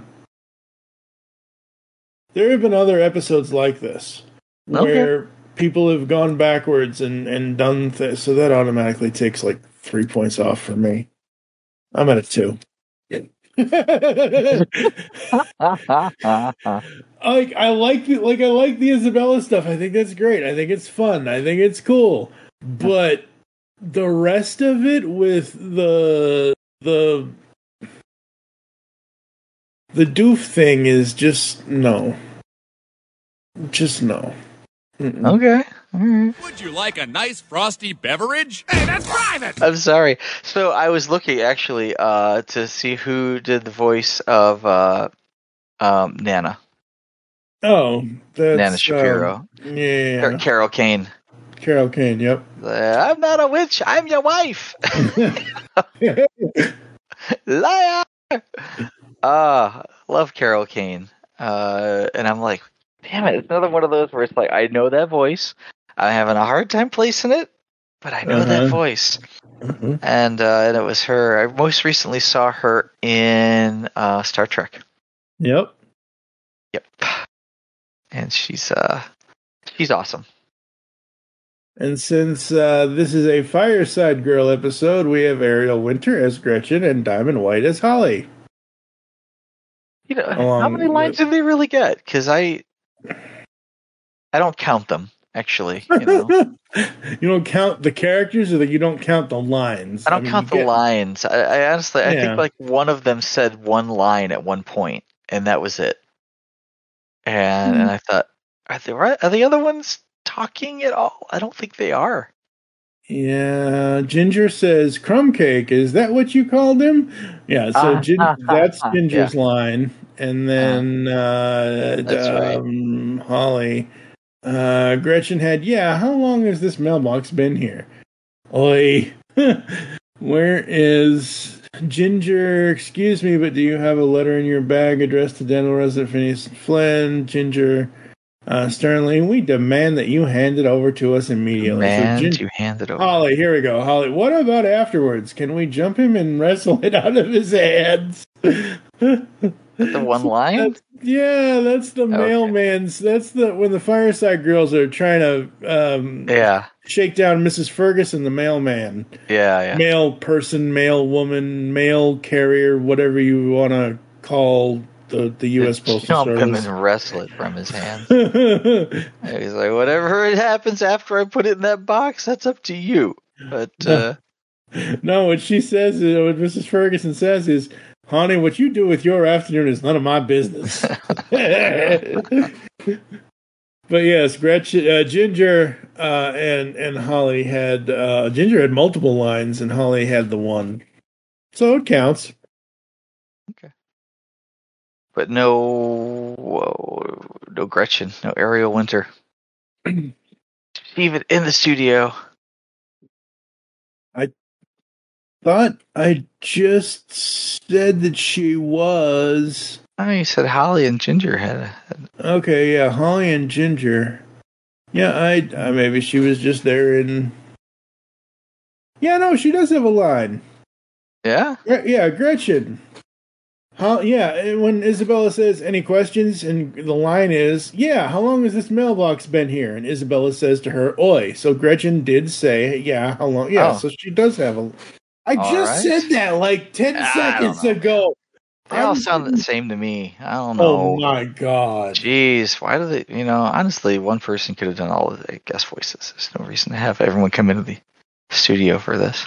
S3: There have been other episodes like this where okay. people have gone backwards and, and done th- so that automatically takes like three points off for me. I'm at a two. like I like the like I like the Isabella stuff. I think that's great. I think it's fun. I think it's cool. But the rest of it with the the the Doof thing is just no. Just no. Mm-mm.
S4: Okay. Mm-hmm.
S8: Would you like a nice frosty beverage? Hey, that's private!
S4: I'm sorry. So I was looking actually uh, to see who did the voice of uh, um, Nana.
S3: Oh, that's
S4: Nana Shapiro.
S3: Um, yeah.
S4: Car- Carol Kane.
S3: Carol Kane, yep.
S4: Uh, I'm not a witch. I'm your wife. Liar! Ah, uh, love Carol Kane. Uh, and I'm like, damn it, it's another one of those where it's like, I know that voice. I'm having a hard time placing it, but I know uh-huh. that voice. Mm-hmm. And uh, and it was her. I most recently saw her in uh, Star Trek.
S3: Yep.
S4: Yep. And she's uh she's awesome.
S3: And since uh, this is a Fireside Girl episode, we have Ariel Winter as Gretchen and Diamond White as Holly.
S4: You know, Along how many lines with... did they really get? Because I, I don't count them actually. You know,
S3: you don't count the characters, or that you don't count the lines.
S4: I don't I mean, count the get... lines. I, I honestly, yeah. I think like one of them said one line at one point, and that was it. And mm. and I thought, are they right? Are the other ones talking at all? I don't think they are.
S3: Yeah, Ginger says, crumb cake, is that what you called him? Yeah, so uh, Gin- uh, that's Ginger's yeah. line. And then uh, uh, um, right. Holly, uh, Gretchen had, yeah, how long has this mailbox been here? Oi, where is Ginger? Excuse me, but do you have a letter in your bag addressed to Dental Resident Phineas Flynn? Ginger... Uh, Sternly, we demand that you hand it over to us immediately.
S4: Demand
S3: so Gin-
S4: you hand it over.
S3: Holly, here we go. Holly, what about afterwards? Can we jump him and wrestle it out of his hands?
S4: The one line?
S3: That's, yeah, that's the okay. mailman's. That's the when the Fireside Girls are trying to um,
S4: yeah
S3: shake down Missus Ferguson, the mailman.
S4: Yeah, yeah.
S3: Mail person, mail woman, mail carrier, whatever you want to call. The, the U S Postal
S4: Jump
S3: Service.
S4: Him and wrestle it from his hands. He's like, whatever it happens after I put it in that box, that's up to you. But uh,
S3: no, what she says, is, what Missus Ferguson says is, honey, what you do with your afternoon is none of my business. But yes, Gretchen, uh, Ginger, uh, and and Holly had uh, Ginger had multiple lines, and Holly had the one, so it counts.
S4: Okay. But no, whoa, no Gretchen, no Ariel Winter. Even in the studio.
S3: I thought I just said that she was.
S4: I mean, you said Holly and Ginger had.
S3: Okay, yeah, Holly and Ginger. Yeah, I uh, maybe she was just there in. Yeah, no, she does have a line.
S4: Yeah?
S3: Yeah, Gretchen. How, yeah, when Isabella says, any questions? And the line is, yeah, how long has this mailbox been here? And Isabella says to her, oi. So Gretchen did say, yeah, how long? Yeah, oh. So she does have a... I all just right. said that like ten ah, seconds ago.
S4: They all sound the same to me. I don't know.
S3: Oh, my God.
S4: Jeez, why do they... You know, honestly, one person could have done all of the guest voices. There's no reason to have everyone come into the studio for this.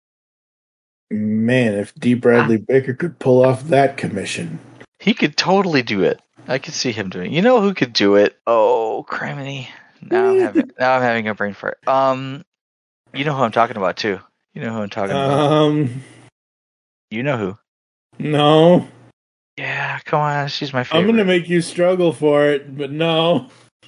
S3: Man, if D. Bradley Baker could pull off that commission.
S4: He could totally do it. I could see him doing it. You know who could do it? Oh, criminy. Now I'm having, now I'm having a brain fart. Um, you know who I'm talking about, too. You know who I'm talking about.
S3: Um,
S4: You know who.
S3: No.
S4: Yeah, come on. She's my favorite.
S3: I'm going to make you struggle for it, but no.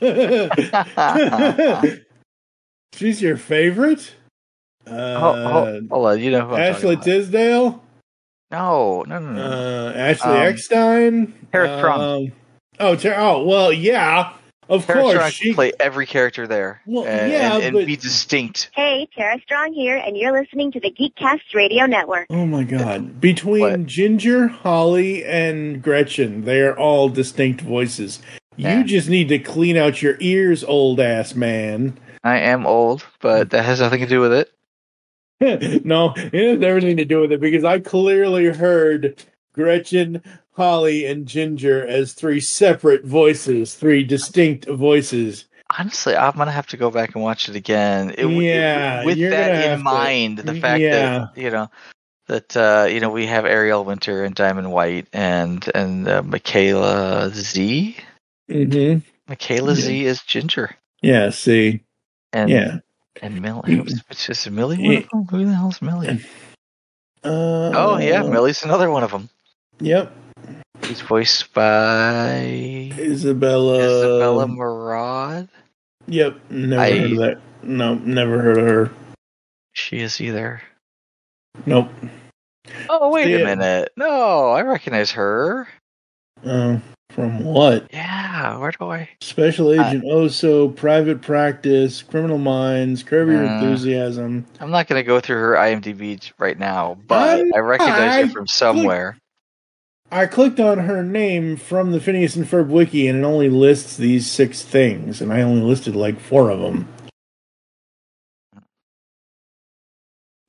S3: She's your favorite? Uh,
S4: hold, hold, hold on, you know who I'm
S3: Ashley Tisdale?
S4: No, no, no, no.
S3: Uh, Ashley um, Eckstein?
S4: Tara Strong.
S3: Um, oh, Ter- oh, well, yeah. Of
S4: Tara
S3: course.
S4: Strong
S3: she
S4: can play every character there.
S3: Well,
S4: and,
S3: yeah,
S4: and, and
S3: but...
S4: be distinct.
S12: Hey, Tara Strong here, and you're listening to the Geekcast Radio Network.
S3: Oh, my God. Between what? Ginger, Holly, and Gretchen, they are all distinct voices. Yeah. You just need to clean out your ears, old-ass man.
S4: I am old, but that has nothing to do with it.
S3: No, it has everything to do with it, because I clearly heard Gretchen, Holly, and Ginger as three separate voices, three distinct voices.
S4: Honestly, I'm going to have to go back and watch it again. It,
S3: yeah.
S4: It, with that in mind, to, the fact yeah. that, you know, that, uh, you know, we have Ariel Winter and Diamond White and, and uh, Michaela Z.
S3: Mm-hmm.
S4: Michaela yeah. Z is Ginger.
S3: Yeah, see.
S4: And,
S3: yeah.
S4: And Millie. It's just Millie one of them? Who the hell's Millie?
S3: Uh,
S4: oh, yeah, Millie's another one of them.
S3: Yep.
S4: He's voiced by...
S3: Isabella...
S4: Isabella Murad?
S3: Yep, never I, heard of that. No, never heard of her.
S4: She is either.
S3: Nope.
S4: Oh, wait See a it. minute. No, I recognize her.
S3: Oh. From what?
S4: Yeah, where do I?
S3: Special Agent uh, Oso, Private Practice, Criminal Minds, Curb Your uh, Enthusiasm.
S4: I'm not going to go through her IMDb right now, but I'm, I recognize I her from somewhere.
S3: Clicked, I clicked on her name from the Phineas and Ferb wiki, and it only lists these six things, and I only listed like four of them.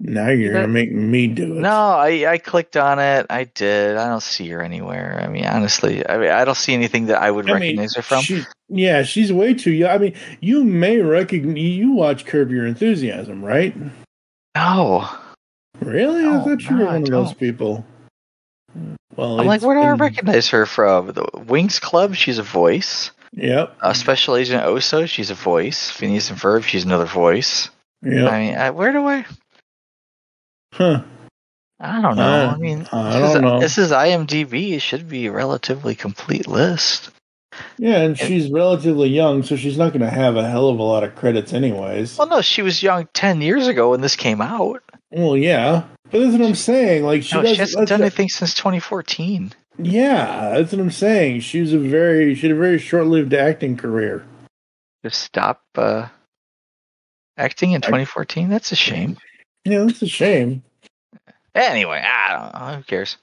S3: Now you're gonna make me do it.
S4: No, I, I clicked on it. I did. I don't see her anywhere. I mean, honestly, I mean, I don't see anything that I would
S3: I
S4: recognize
S3: mean,
S4: her from.
S3: She, yeah, she's way too young. I mean, you may recognize. You watch Curb Your Enthusiasm, right?
S4: No.
S3: Really? I
S4: No,
S3: thought you
S4: no,
S3: were
S4: I
S3: one of those
S4: don't.
S3: people. Well,
S4: I'm like,
S3: it's
S4: where do I
S3: been-
S4: recognize her from? The Wings Club, she's a voice.
S3: Yep.
S4: Uh, Special Agent Oso, she's a voice. Phineas and Ferb, she's another voice.
S3: Yep.
S4: I mean, I, where do I?
S3: Huh.
S4: I don't know.
S3: Uh,
S4: I mean,
S3: I
S4: this,
S3: don't
S4: is,
S3: know.
S4: this is IMDb. It should be a relatively complete list.
S3: Yeah, and she's relatively young, so she's not going to have a hell of a lot of credits, anyways.
S4: Well, no, she was young ten years ago when this came out.
S3: Well, yeah, but that's what I'm saying. Like she,
S4: No,
S3: does,
S4: she hasn't
S3: that's
S4: done
S3: a-
S4: anything since twenty fourteen.
S3: Yeah, that's what I'm saying. She was a very, she had a very short-lived acting career.
S4: Just stop uh, acting in twenty fourteen. That's a shame.
S3: Yeah, that's a shame.
S4: Anyway, I don't know. Who cares?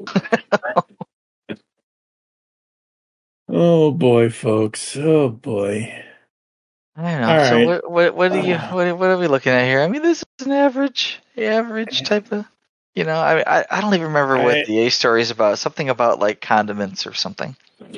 S3: Oh boy, folks. Oh boy.
S4: I don't know.
S3: All
S4: so
S3: right.
S4: what, what what are you what, what are we looking at here? I mean, this is an average average type of. You know, I I, I don't even remember what
S3: I-
S4: the A story is about. Something about like condiments or something.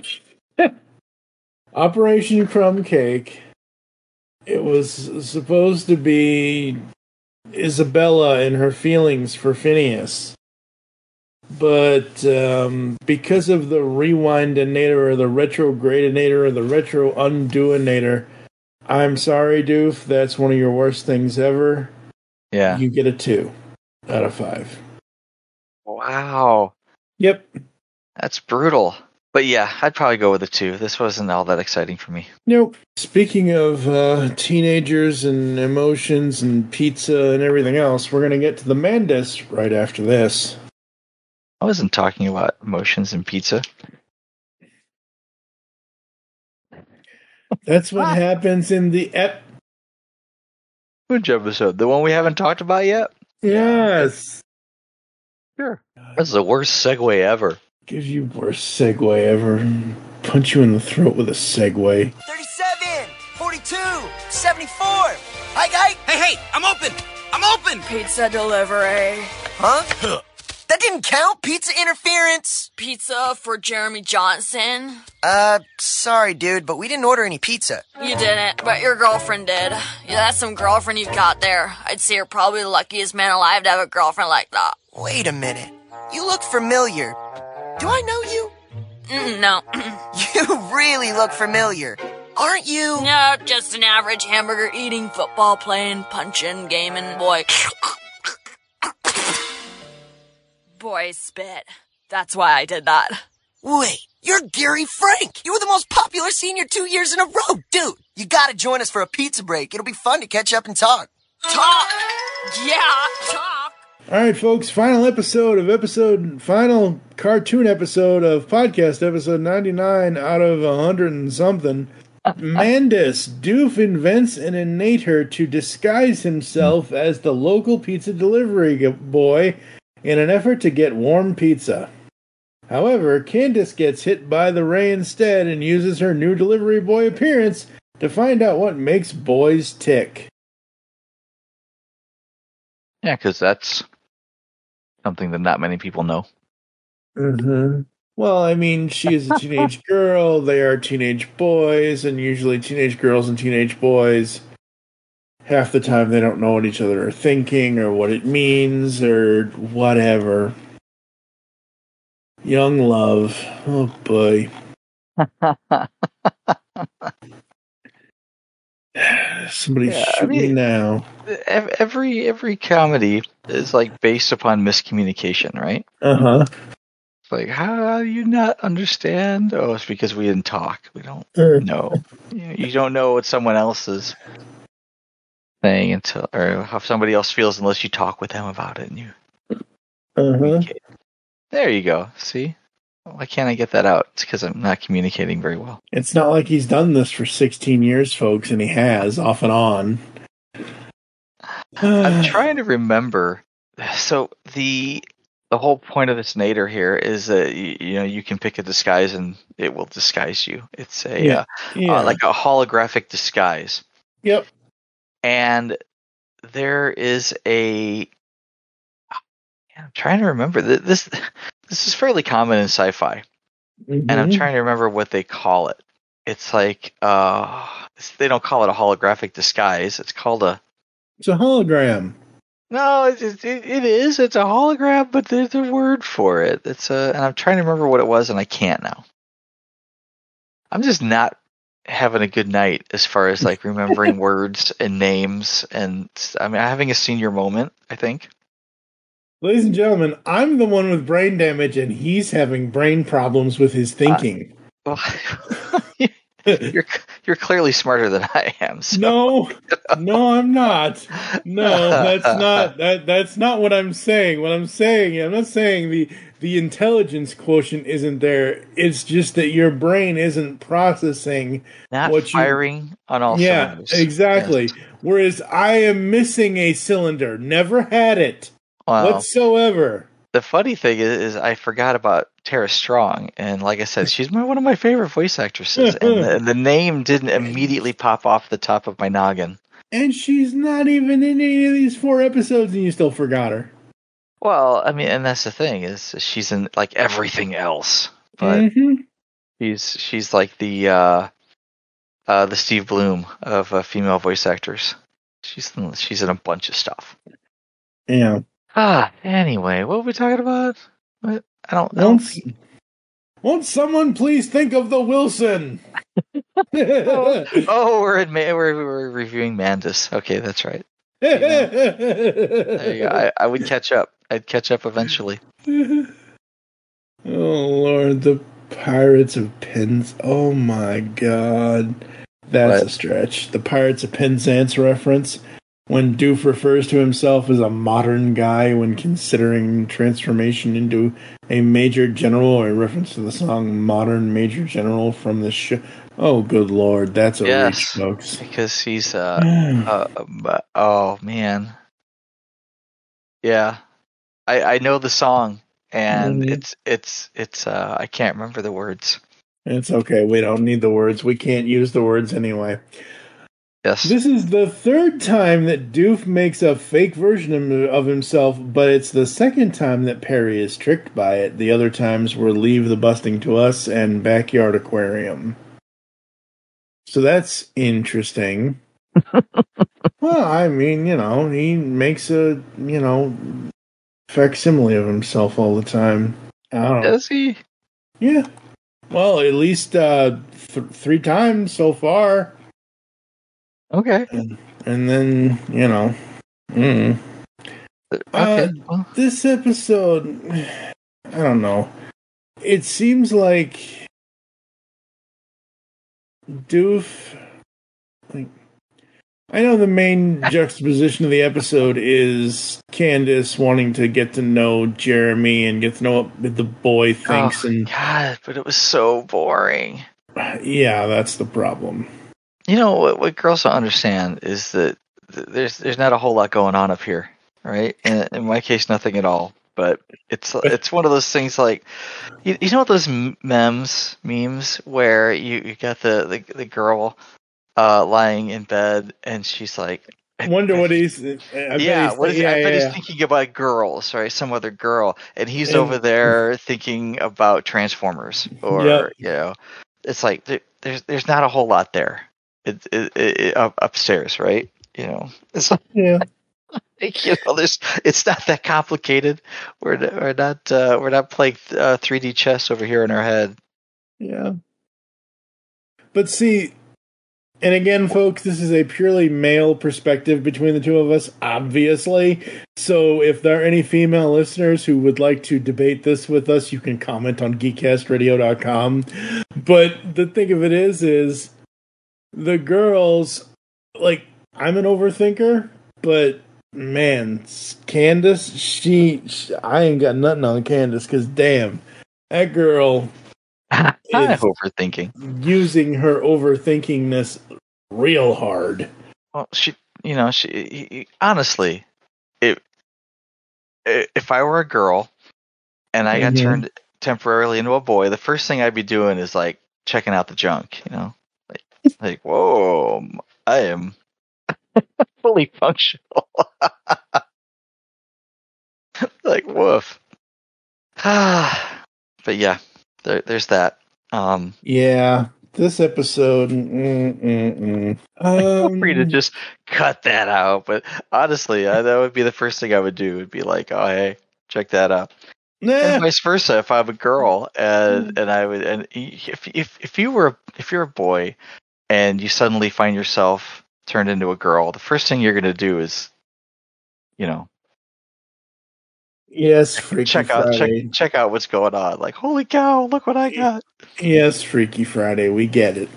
S3: Operation Crumb Cake. It was supposed to be Isabella and her feelings for Phineas. But um, because of the rewindinator or the retrogradinator or the retro undoinator, I'm sorry, Doof, that's one of your worst things ever.
S4: Yeah.
S3: You get a two out of five.
S4: Wow.
S3: Yep.
S4: That's brutal. But yeah, I'd probably go with a two. This wasn't all that exciting for me.
S3: Nope. Speaking of uh, teenagers and emotions and pizza and everything else, we're going to get to the Mandis right after this.
S4: I wasn't talking about emotions and pizza.
S3: That's what happens in the ep.
S4: Which episode? The one we haven't talked about yet?
S3: Yes.
S4: Sure. That's the worst segue ever.
S3: Gives you worst segue ever. Punch you in the throat with a segue.
S13: thirty-seven, forty-two, seventy-four. Hi, guy.
S14: Hey, hey, I'm open. I'm open.
S5: Pizza delivery.
S13: Huh? That didn't count. Pizza interference.
S15: Pizza for Jeremy Johnson.
S13: Uh, sorry, dude, but we didn't order any pizza.
S15: You didn't, but your girlfriend did. Yeah, that's some girlfriend you've got there. I'd say you're probably the luckiest man alive to have a girlfriend like that.
S13: Wait a minute. You look familiar. Do I know you?
S15: Mm, no.
S13: You really look familiar. Aren't you?
S15: No, just an average hamburger eating, football playing, punching, gaming boy. Boy spit. That's why I did that.
S13: Wait, you're Gary Frank. You were the most popular senior two years in a row. Dude, you gotta join us for a pizza break. It'll be fun to catch up and talk.
S15: Talk! Yeah, talk!
S3: All right, folks, final episode of episode, final cartoon episode of podcast episode ninety-nine out of one hundred and something. Mandis, Doof invents an innator to disguise himself as the local pizza delivery g- boy in an effort to get warm pizza. However, Candace gets hit by the ray instead and uses her new delivery boy appearance to find out what makes boys tick.
S4: Yeah, because that's something that not many people know.
S3: Mm-hmm. Well, I mean, she is a teenage girl, they are teenage boys, and usually teenage girls and teenage boys, half the time they don't know what each other are thinking or what it means or whatever. Young love. Oh, boy. Somebody's
S4: Yeah, I
S3: shooting me
S4: mean-
S3: now.
S4: Ev- Every every comedy is like based upon miscommunication, right?
S3: Uh-huh.
S4: It's like, how do you not understand? Oh, it's because we didn't talk. We don't
S3: Uh.
S4: know. You you don't know what someone else is saying until, or how somebody else feels unless you talk with them about it. And you,
S3: Uh-huh.
S4: there you go. See, why can't I get that out? It's because I'm not communicating very well.
S3: It's not like he's done this for sixteen years, folks, and he has, off and on.
S4: I'm trying to remember. So the the whole point of this nader here is that you, you know you can pick a disguise and it will disguise you. It's a
S3: Yeah.
S4: uh,
S3: Yeah.
S4: uh, like a holographic disguise.
S3: Yep.
S4: And there is a I'm trying to remember. This this is fairly common in sci-fi,
S3: mm-hmm.
S4: and I'm trying to remember what they call it. It's like uh, they don't call it a holographic disguise. It's called a.
S3: It's a hologram.
S4: No, it, it, it is. It's a hologram, but there's a word for it. It's a, and I'm trying to remember what it was, and I can't now. I'm just not having a good night as far as like remembering words and names, and I mean, having a senior moment, I think.
S3: Ladies and gentlemen, I'm the one with brain damage, and he's having brain problems with his thinking.
S4: Uh, well, you're you're clearly smarter than I am. So.
S3: No, no, I'm not. No, that's not that. That's not what I'm saying. What I'm saying, I'm not saying the the intelligence quotient isn't there. It's just that your brain isn't processing
S4: not
S3: what
S4: firing
S3: you,
S4: on all
S3: yeah,
S4: cylinders.
S3: exactly. Yes. Whereas I am missing a cylinder. Never had it. Wow. Whatsoever.
S4: The funny thing is, is, I forgot about Tara Strong, and like I said, she's my, one of my favorite voice actresses, and, the, and the name didn't immediately pop off the top of my noggin.
S3: And she's not even in any of these four episodes, and you still forgot her.
S4: Well, I mean, and that's the thing is, she's in like everything else, but
S3: mm-hmm.
S4: she's she's like the uh, uh, the Steve Bloom of uh, female voice actors. She's she's in a bunch of stuff.
S3: Yeah.
S4: Ah, anyway, what were we talking about? What? I don't know.
S3: Won't, won't someone please think of the Wilson?
S4: oh, oh, we're, in, we're we're reviewing Mandus. Okay, that's right. You know, there you go. I, I would catch up. I'd catch up eventually.
S3: Oh Lord, the Pirates of Penzance. Oh my God, that's what? a stretch. The Pirates of Penzance reference. When Doof refers to himself as a modern guy when considering transformation into a major general, or a reference to the song Modern Major General from the show. Oh, good Lord. That's a
S4: yes,
S3: reach, folks.
S4: Because he's, uh, uh, oh, man. Yeah. I, I know the song, and mm-hmm. it's, it's, it's, uh, I can't remember the words.
S3: It's okay. We don't need the words. We can't use the words anyway.
S4: Yes.
S3: This is the third time that Doof makes a fake version of himself, but it's the second time that Perry is tricked by it. The other times were Leave the Busting to Us and Backyard Aquarium. So that's interesting. Well, I mean, you know, he makes a, you know, facsimile of himself all the time. I don't know.
S4: Does he?
S3: Yeah. Well, at least uh, th- three times so far.
S4: Okay.
S3: And, and then, you know. Mm.
S4: Okay.
S3: Uh, this episode, I don't know. It seems like Doof. Like, I know the main juxtaposition of the episode is Candace wanting to get to know Jeremy and get to know what the boy thinks.
S4: Oh,
S3: and
S4: God, but it was so boring.
S3: Yeah, that's the problem.
S4: You know what? What girls don't understand is that there's there's not a whole lot going on up here, right? In, in my case, nothing at all. But it's it's one of those things like you, you know what those memes memes where you, you got the, the, the girl uh, lying in bed and she's like,
S3: I wonder what he's. I
S4: yeah,
S3: he's,
S4: what is
S3: yeah,
S4: I bet
S3: yeah,
S4: he's
S3: yeah.
S4: thinking about girls, right? Some other girl, and he's
S3: And-
S4: over there thinking about Transformers, or
S3: Yep.
S4: you know, it's like there, there's there's not a whole lot there. It, it, it, it up, upstairs, right? You know, it's like,
S3: Yeah.
S4: you know, there's it's not that complicated. We're we're not uh, we're not playing uh, three D chess over here in our head.
S3: Yeah. But see, and again, folks, this is a purely male perspective between the two of us, obviously. So if there are any female listeners who would like to debate this with us, you can comment on geek cast radio dot com. But the thing of it is, is the girls, like, I'm an overthinker, but man, Candace, she, she I ain't got nothing on Candace, because damn, that girl
S4: I'm
S3: is
S4: overthinking.
S3: using her overthinkingness real hard.
S4: Well, she, you know, she he- he- honestly, if if I were a girl and I got
S3: Mhm.
S4: turned temporarily into a boy, the first thing I'd be doing is like checking out the junk. You know, like like whoa, I am fully functional. Like Like, woof. But yeah, there, there's that. Um,
S3: yeah, this episode. Mm, mm, mm. Um,
S4: feel free to just cut that out. But honestly, I, that would be the first thing I would do. Would be like, oh hey, check that out.
S3: Nah.
S4: And vice versa. If I'm a girl, and and I would, and if if if you were if you're a boy, and you suddenly find yourself turned into a girl, the first thing you're gonna do is, you know.
S3: Yes, Freaky
S4: check out
S3: Friday.
S4: check check out what's going on. Like, holy cow, look what I got.
S3: Yes, Freaky Friday. We get it.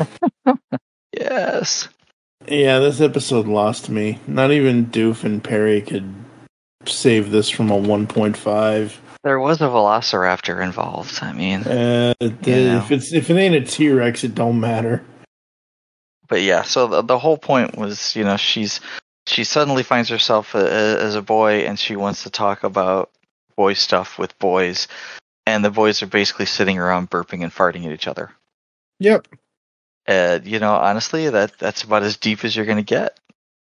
S4: Yes.
S3: Yeah, this episode lost me. Not even Doof and Perry could save this from a one point five.
S4: There was a Velociraptor involved. I mean,
S3: uh, the, if it's if it ain't a T-Rex, it don't matter.
S4: But yeah, so the, the whole point was, you know, she's she suddenly finds herself a, a, as a boy, and she wants to talk about boy stuff with boys, and the boys are basically sitting around burping and farting at each other.
S3: Yep.
S4: And you know, honestly, that that's about as deep as you're going to get.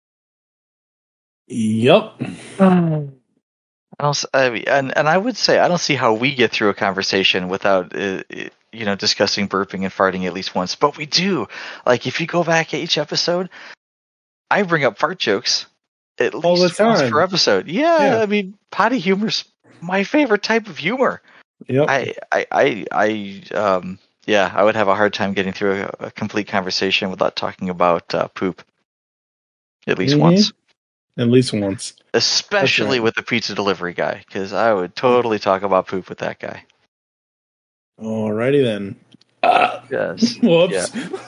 S3: Yep.
S4: I don't. I mean, and and I would say I don't see how we get through a conversation without uh, you know discussing burping and farting at least once. But we do. Like if you go back at each episode, I bring up fart jokes at
S3: all
S4: least
S3: the
S4: once
S3: time
S4: per episode. Yeah,
S3: yeah,
S4: I mean potty humor's my favorite type of humor.
S3: Yep.
S4: I I I, I um yeah I would have a hard time getting through a, a complete conversation without talking about uh, poop. At least
S3: mm-hmm.
S4: once.
S3: At least once.
S4: Especially
S3: right.
S4: with the pizza delivery guy, because I would totally talk about poop with that guy.
S3: Alrighty then. Uh,
S4: yes.
S3: Whoops.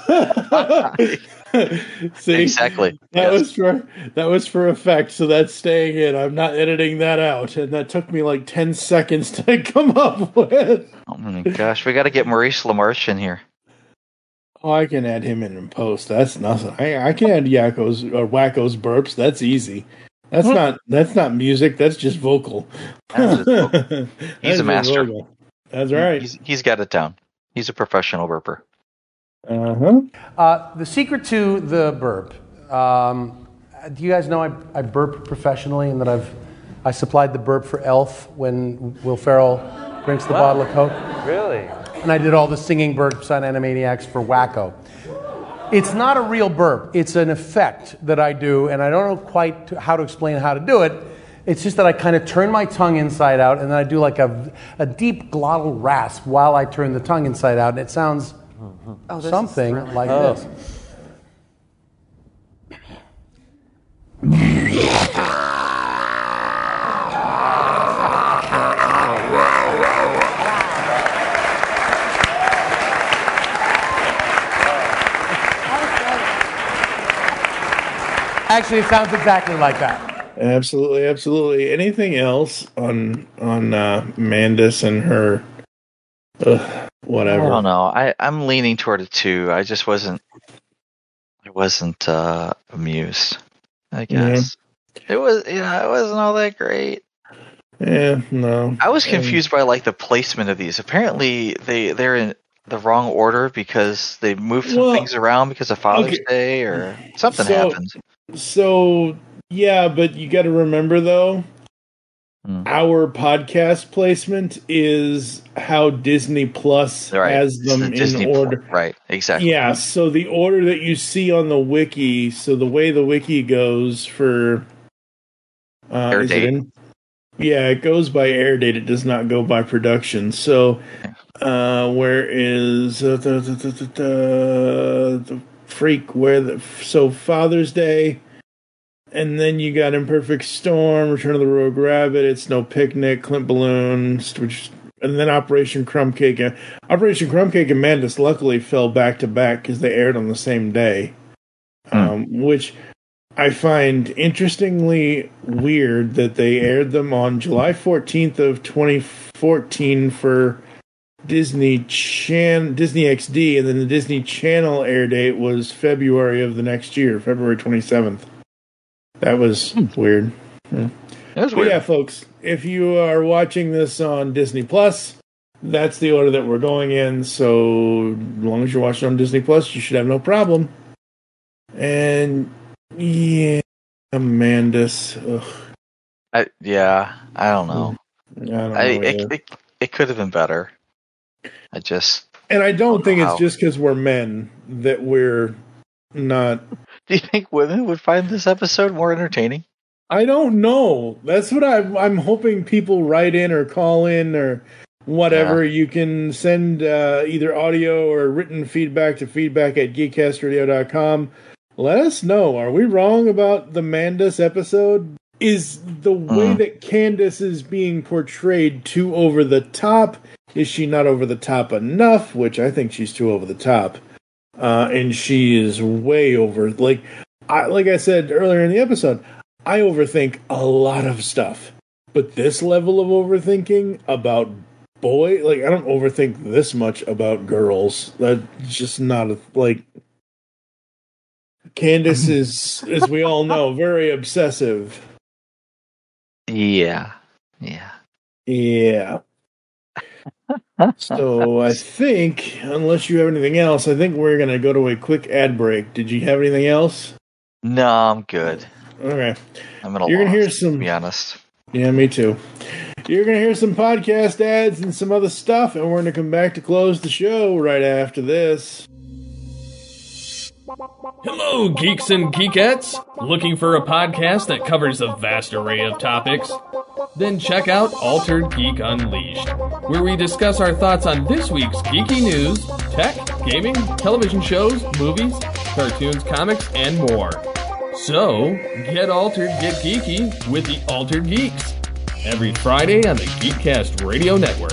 S3: See,
S4: exactly.
S3: That
S4: yes.
S3: was for that was for effect, so that's staying in. I'm not editing that out, and that took me like ten seconds to come up with.
S4: Oh my gosh, we got to get Maurice LaMarche in here.
S3: Oh, I can add him in in post. That's nothing. I, I can add Yakko's or Wacko's burps. That's easy. That's not that's not music. That's just vocal.
S4: That's just vocal. He's
S3: That's
S4: a master.
S3: Vocal. That's right.
S4: He's, he's got it down. He's a professional burper.
S3: Uh-huh.
S16: Uh The secret to the burp. Um, do you guys know I, I burp professionally, and that I've I supplied the burp for Elf when Will Ferrell drinks the
S17: Wow.
S16: bottle of Coke?
S17: Really?
S16: And I did all the singing burps on Animaniacs for Wacko. It's not a real burp. It's an effect that I do, and I don't know quite how to explain how to do it. It's just that I kind of turn my tongue inside out, and then I do like a, a deep glottal rasp while I turn the tongue inside out, and it sounds
S17: Oh, this
S16: something
S17: is really
S16: like
S17: oh.
S16: this. Actually, it sounds exactly like that.
S3: Absolutely, absolutely. Anything else on on uh, Mandus and her? Ugh, whatever.
S4: I don't know. I I'm leaning toward a two. I just wasn't. I wasn't uh, amused. I guess yeah. it was. You know, it wasn't all that great.
S3: Yeah, no.
S4: I was confused um, by like the placement of these. Apparently, they they're in the wrong order because they moved some
S3: well,
S4: things around because of Father's
S3: okay.
S4: Day or something
S3: so,
S4: happened.
S3: So yeah, but you got to remember though, hmm. our podcast placement is how Disney Plus
S4: right.
S3: has them
S4: the
S3: in
S4: Disney
S3: order.
S4: Pl- right, exactly.
S3: Yeah, so the order that you see on the wiki, so the way the wiki goes for uh,
S4: air
S3: is
S4: date.
S3: It in, yeah, it goes by air date. It does not go by production. So, uh, where is uh, the, the, the, the, the freak? Where the so Father's Day, and then you got Imperfect Storm, Return of the Rogue Rabbit, It's No Picnic, Clint Balloon, which, and then Operation Crumb Cake. Operation Crumb Cake and Mandus luckily fell back to back because they aired on the same day,
S4: hmm.
S3: um, which I find interestingly weird that they aired them on July fourteenth of twenty fourteen for Disney Chan Disney X D, and then the Disney Channel air date was February of the next year, February twenty-seventh. That was hmm. weird. Yeah.
S4: That was
S3: but
S4: weird.
S3: Yeah, folks, if you are watching this on Disney Plus, that's the order that we're going in. So as long as you're watching on Disney Plus, you should have no problem. And yeah, Amandus. Ugh.
S4: I, yeah, I don't know.
S3: I don't know.
S4: I,
S3: either.
S4: it, it, it could have been better. I just.
S3: And I don't think
S4: how.
S3: it's just because we're men that we're not.
S4: Do you think women would find this episode more entertaining?
S3: I don't know. That's what I'm, I'm hoping people write in or call in or whatever.
S4: Yeah.
S3: You can send uh, either audio or written feedback to feedback at geekcast radio dot com. Let us know. Are we wrong about the Mandus episode? Is the way
S4: Mm.
S3: that Candace is being portrayed too over the top? Is she not over the top enough? Which I think she's too over the top. Uh, and she is way over. Like I, like I said earlier in the episode, I overthink a lot of stuff. But this level of overthinking about boy, like I don't overthink this much about girls. That's just not a, like Candace is, as we all know, very obsessive.
S4: Yeah. Yeah.
S3: Yeah. So I think, unless you have anything else, I think we're going to go to a quick ad break. Did you have anything else?
S4: No, I'm good.
S3: Okay.
S4: I'm gonna
S3: You're going to hear
S4: lost,
S3: some.
S4: to be honest.
S3: Yeah, me too. You're going to hear some podcast ads and some other stuff, and we're going to come back to close the show right after this.
S17: Hello, geeks and geekettes! Looking for a podcast that covers a vast array of topics? Then check out Altered Geek Unleashed, where we discuss our thoughts on this week's geeky news, tech, gaming, television shows, movies, cartoons, comics, and more. So, get altered, get geeky with the Altered Geeks. Every Friday on the Geekcast Radio Network.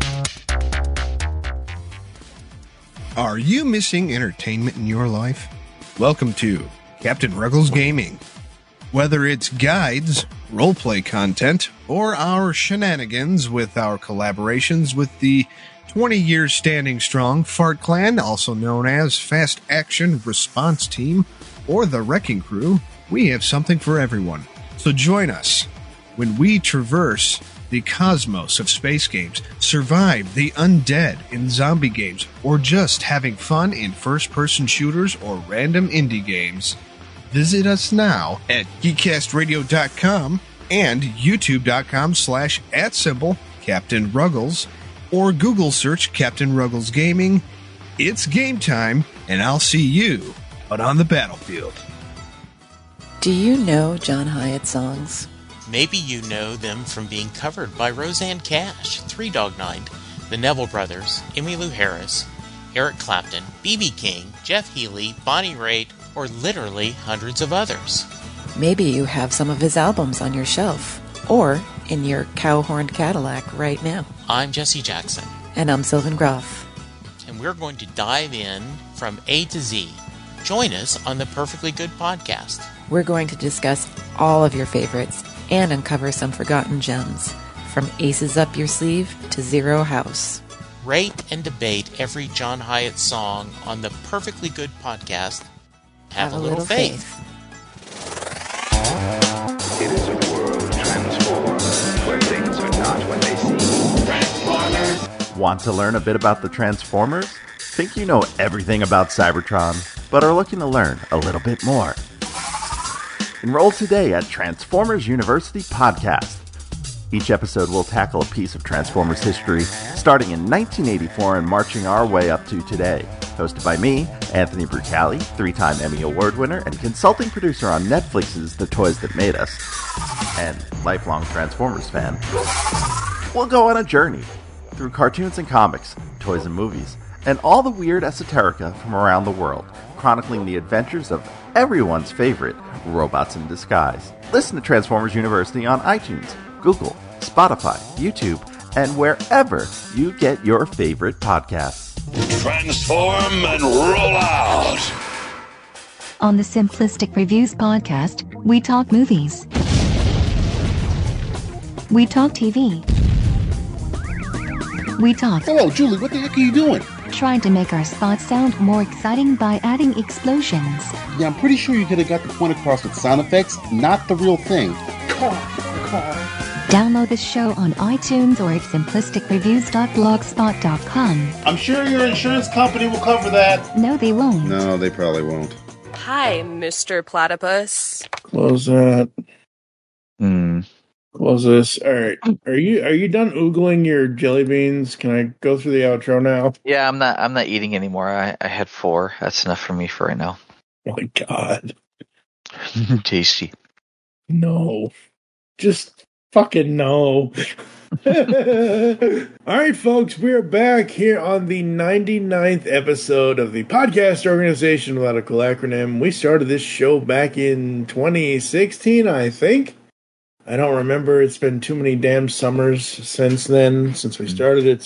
S18: Are you missing entertainment in your life? Welcome to Captain Ruggles Gaming. Whether it's guides, roleplay content, or our shenanigans with our collaborations with the twenty years standing strong Fart Clan, also known as Fast Action Response Team, or the Wrecking Crew, we have something for everyone. So join us when we traverse the cosmos of space games, survive the undead in zombie games, or just having fun in first-person shooters or random indie games. Visit us now at geekcast radio dot com and youtube.com slash at symbol Captain Ruggles, or Google search Captain Ruggles Gaming. It's game time, and I'll see you out on the battlefield.
S19: Do you know John Hyatt songs?
S20: Maybe you know them from being covered by Roseanne Cash, Three Dog Night, the Neville Brothers, Emmylou Harris, Eric Clapton, B B King, Jeff Healey, Bonnie Raitt, or literally hundreds of others.
S19: Maybe you have some of his albums on your shelf, or in your cow-horned Cadillac right now.
S20: I'm Jesse Jackson.
S19: And I'm Sylvan Groff.
S20: And we're going to dive in from A to Z. Join us on the Perfectly Good Podcast.
S19: We're going to discuss all of your favorites and uncover some forgotten gems, from Aces Up Your Sleeve to Zero House.
S20: Rate and debate every John Hyatt song on the Perfectly Good Podcast. Have, Have a, little, little faith.
S21: faith. It is a world transformed, where things are not what they seem. Transformers!
S22: Want to learn a bit about the Transformers? Think you know everything about Cybertron, but are looking to learn a little bit more? Enroll today at Transformers University Podcast. Each episode will tackle a piece of Transformers history, starting in nineteen eighty-four and marching our way up to today. Hosted by me, Anthony Brucali, three-time Emmy Award winner and consulting producer on Netflix's The Toys That Made Us, and lifelong Transformers fan. We'll go on a journey through cartoons and comics, toys and movies, and all the weird esoterica from around the world, chronicling the adventures of everyone's favorite robots in disguise. Listen to Transformers University on iTunes, Google, Spotify, YouTube, and wherever you get your favorite podcasts.
S21: Transform and roll out!
S23: On the Simplistic Reviews podcast, we talk movies. We talk T V. We talk...
S24: Hello, Julie, what the heck are you doing?
S23: Trying to make our spots sound more exciting by adding explosions.
S24: Yeah, I'm pretty sure you could have got the point across with sound effects, not the real thing. Car, car.
S23: Download this show on iTunes or at simplistic reviews dot blogspot dot com.
S24: I'm sure your insurance company will cover that.
S23: No, they won't.
S24: No, they probably won't.
S5: Hi, Mister Platypus.
S3: Close that.
S4: Hmm.
S3: Close this. All right. Are you are you done oogling your jelly beans? Can I go through the outro now?
S4: Yeah, I'm not. I'm not eating anymore. I, I had four. That's enough for me for right now.
S3: Oh my god.
S4: Tasty.
S3: No. Just fucking no. All right, folks, we're back here on the ninety-ninth episode of the podcast organization without a cool acronym. We started this show back in twenty sixteen, I think. I don't remember. It's been too many damn summers since then, since we started it.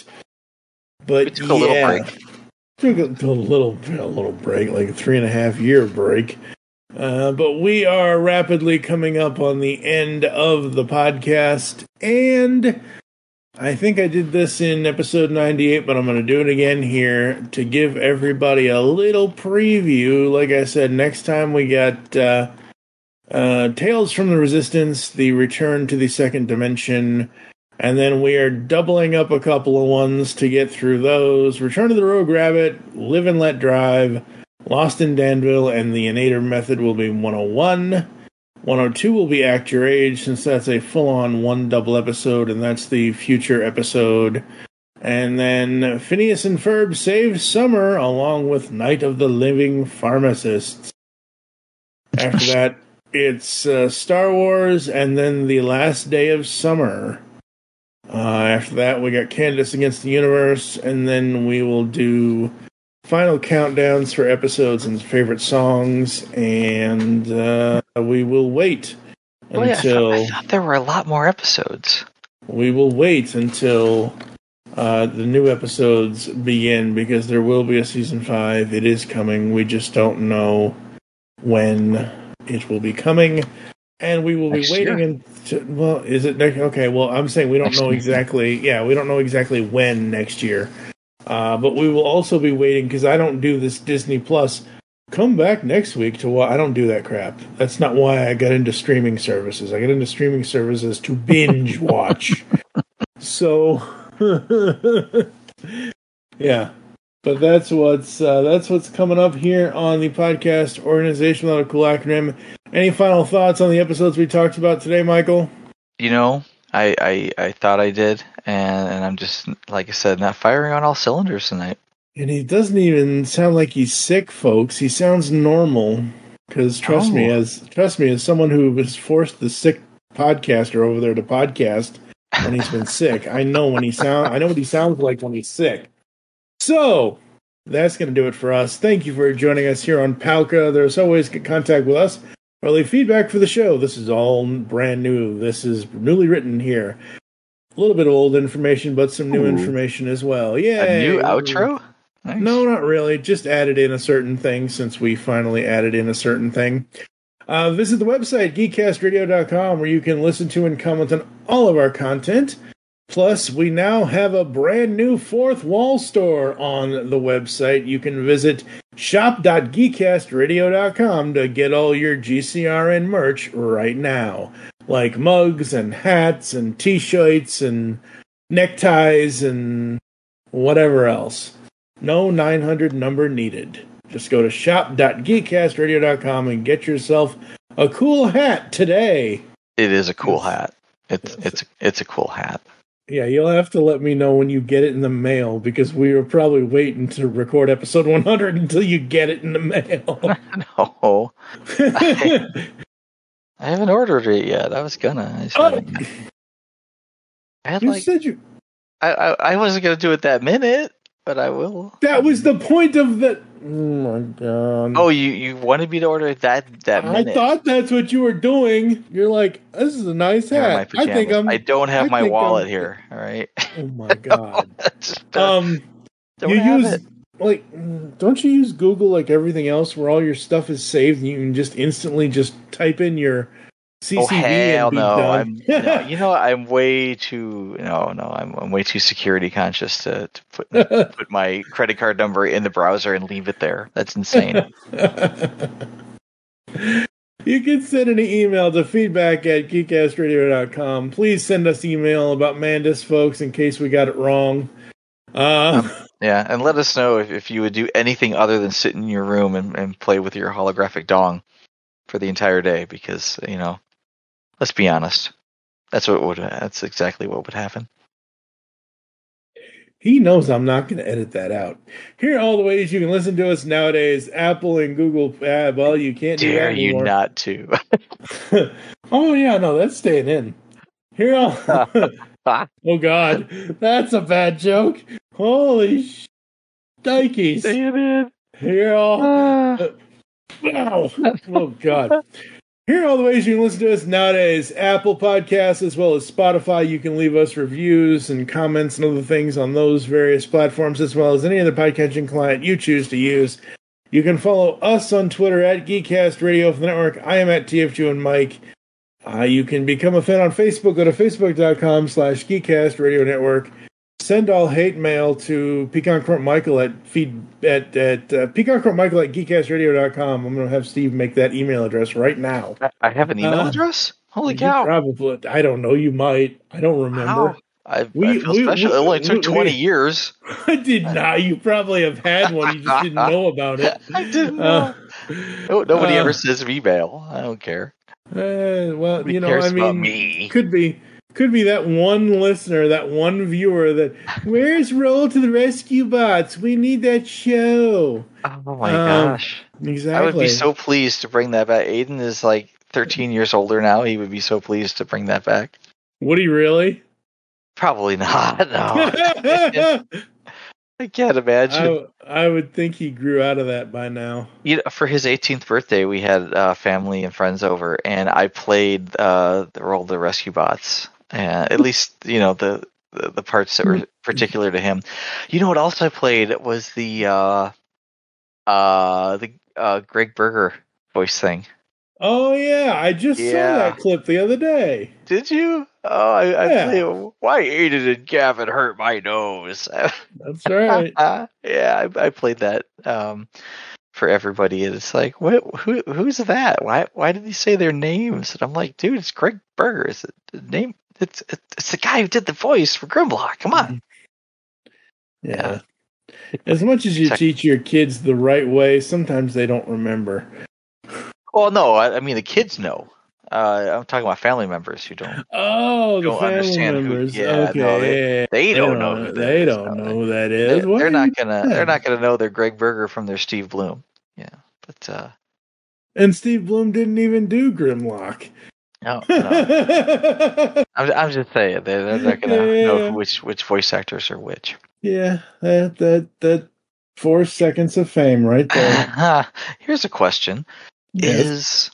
S3: But
S4: we took
S3: yeah,
S4: a little break.
S3: Took a, a little, a little break, like a three and a half year break. Uh, but we are rapidly coming up on the end of the podcast, and I think I did this in episode ninety-eight, but I'm going to do it again here to give everybody a little preview. Like I said, next time we got uh, uh, Tales from the Resistance, the Return to the Second Dimension, and then we are doubling up a couple of ones to get through those. Return to the Rogue Rabbit, Live and Let Drive, Lost in Danville, and the Innator Method will be one oh one. one oh two will be Act Your Age, since that's a full-on one double episode, and that's the future episode. And then Phineas and Ferb Save Summer, along with Night of the Living Pharmacists. After that, it's uh, Star Wars, and then The Last Day of Summer. Uh, after that, we got Candace Against the Universe, and then we will do final countdowns for episodes and favorite songs, and uh, we will wait
S4: Oh, yeah, I,
S3: until
S4: thought, I thought there were a lot more episodes.
S3: we will wait until uh, the new episodes begin, because there will be a season five. It is coming. We just don't know when it will be coming, and we will
S4: Next
S3: be waiting
S4: year.
S3: until. Well, is it next? Okay. Well, I'm saying we don't
S4: Next
S3: know
S4: year.
S3: exactly. Yeah, we don't know exactly when next year. Uh, but we will also be waiting, because I don't do this Disney Plus. Come back next week to watch. I don't do that crap. That's not why I got into streaming services. I got into streaming services to binge watch. So, yeah. But that's what's uh, that's what's coming up here on the podcast organization without a cool acronym. Any final thoughts on the episodes we talked about today, Michael?
S4: You know, I, I, I thought I did, and, and I'm just, like I said, not firing on all cylinders tonight.
S3: And he doesn't even sound like he's sick, folks. He sounds normal. Because trust me,
S4: Oh.
S3: as trust me, as someone who was forced the sick podcaster over there to podcast when he's been sick, I know when he sound. I know what he sounds like when he's sick. So that's going to do it for us. Thank you for joining us here on Palca. There's always get contact with us or leave feedback for the show. This is all brand new. This is newly written here. A little bit of old information, but some new
S4: Ooh.
S3: information as well. Yeah,
S4: A new outro? Nice.
S3: No, not really. Just added in a certain thing since we finally added in a certain thing. Uh, visit the website, geek cast radio dot com, where you can listen to and comment on all of our content. Plus, we now have a brand new fourth wall store on the website. You can visit shop dot geek cast radio dot com to get all your G C R N merch right now. Like mugs and hats and t-shirts and neckties and whatever else. No nine hundred number needed. Just go to shop dot geek cast radio dot com and get yourself a cool hat today.
S4: It is a cool hat. It's it's it's a cool hat.
S3: Yeah, you'll have to let me know when you get it in the mail, because we were probably waiting to record episode one hundred until you get it in the mail.
S4: No, I, I haven't ordered it yet. I was gonna. I, just
S3: Oh.
S4: haven't. I had
S3: You
S4: like
S3: said you.
S4: I, I I wasn't gonna do it that minute, but I will.
S3: That was the point of the. Oh my god.
S4: Oh, you you wanted me to order it that that
S3: I
S4: minute?
S3: thought that's what you were doing. You're like, this is a nice
S4: Here are my
S3: hat. I think
S4: pajamas.
S3: I'm.
S4: I don't have
S3: I
S4: my
S3: think
S4: wallet
S3: I'm-
S4: here. All right.
S3: Oh my god.
S4: Just, uh,
S3: Um,
S4: don't
S3: you
S4: have
S3: use
S4: it.
S3: like, mm, don't you use Google like everything else, where all your stuff is saved and you can just instantly just type in your C
S4: Oh
S3: C V
S4: hell
S3: and be
S4: no!
S3: done?
S4: I'm no, you know what? I'm way too no no I'm I'm way too security conscious to, to put put my credit card number in the browser and leave it there. That's insane.
S3: You can send an email to feedback at geek cast radio dot com. Please send us email about Mandis, folks, in case we got it wrong. Uh,
S4: Yeah, and let us know if, if you would do anything other than sit in your room and, and play with your holographic dong for the entire day, because you know, let's be honest, That's what would. That's exactly what would happen.
S3: He knows I'm not going to edit that out. Here are all the ways you can listen to us nowadays. Apple and Google. Uh, well, you can't do
S4: Dare
S3: that
S4: you
S3: anymore.
S4: not to?
S3: Oh yeah, no, that's staying in. Here, all. Oh God, that's a bad joke. Holy shnikes!
S4: Stay it in.
S3: Here, all. Uh, wow. Oh God. Here are all the ways you can listen to us nowadays. Apple Podcasts as well as Spotify. You can leave us reviews and comments and other things on those various platforms as well as any other podcatching client you choose to use. You can follow us on Twitter at Geekcast Radio for the network. I am at T F Q and Mike. Uh, you can become a fan on Facebook. Go to facebook.com slash Geekcast Radio Network. Send all hate mail to Pecan Court Michael at feed at at uh, Pecan Court Michael at geekcastradio dot com. I'm going to have Steve make that email address right now.
S4: I have an email
S3: Uh,
S4: address. Holy
S3: You
S4: cow!
S3: Probably. I don't know. You might. I don't remember.
S4: Wow. I,
S3: We-
S4: I feel
S3: we-
S4: special.
S3: we-
S4: it only took
S3: we-
S4: twenty
S3: we-
S4: years.
S3: I did not. You probably have had one. You just didn't know about it.
S4: I didn't know.
S3: Uh,
S4: No, nobody
S3: uh,
S4: ever says email. I don't care.
S3: Uh, well,
S4: Nobody
S3: you know,
S4: cares
S3: I
S4: about
S3: mean,
S4: me.
S3: could be could be that one listener, that one viewer that where's Roll to the Rescue Bots? We need that show.
S4: Oh my
S3: Um,
S4: gosh!
S3: Exactly.
S4: I would be so pleased to bring that back. Aiden is like thirteen years older now. He would be so pleased to bring that back.
S3: Would he really?
S4: Probably not. No, I can't imagine.
S3: I, I would think he grew out of that by now.
S4: You know, for his eighteenth birthday, we had uh, family and friends over, and I played uh, the role of the Rescue Bots. Uh, at least, you know, the, the the parts that were particular to him. You know what else I played was the uh, uh, the uh, Greg Berger voice thing.
S3: Oh yeah, I just saw
S4: Yeah.
S3: that clip the other day.
S4: Did you? Oh, I, I
S3: Yeah.
S4: played, why Aiden and Gavin hurt my nose.
S3: That's right.
S4: yeah, I, I played that um, for everybody, and it's like, what? Who? Who's that? Why? Why did he say their names? And I'm like, dude, it's Greg Berger. It's the name. It's it's the guy who did the voice for Grimlock. Come on.
S3: Yeah. As much as you teach your kids the right way, sometimes they don't remember.
S4: Well, no, I, I mean the kids know. Uh, I'm talking about family members who don't.
S3: Oh, the
S4: don't
S3: family
S4: understand
S3: members.
S4: Who, yeah,
S3: okay,
S4: no, they,
S3: yeah,
S4: they
S3: yeah.
S4: don't know. Who that
S3: They
S4: is,
S3: don't
S4: no.
S3: know who that is.
S4: They're,
S3: What
S4: they're
S3: are
S4: not
S3: you
S4: gonna.
S3: saying?
S4: They're not gonna know their Greg Berger from their Steve Bloom. Yeah, but uh,
S3: And Steve Bloom didn't even do Grimlock.
S4: no, no. I'm, I'm just saying they're, they're not gonna
S3: Yeah.
S4: know which which voice actors are which.
S3: Yeah, that that that four seconds of fame right there.
S4: Here's a question:
S3: Yes.
S4: Is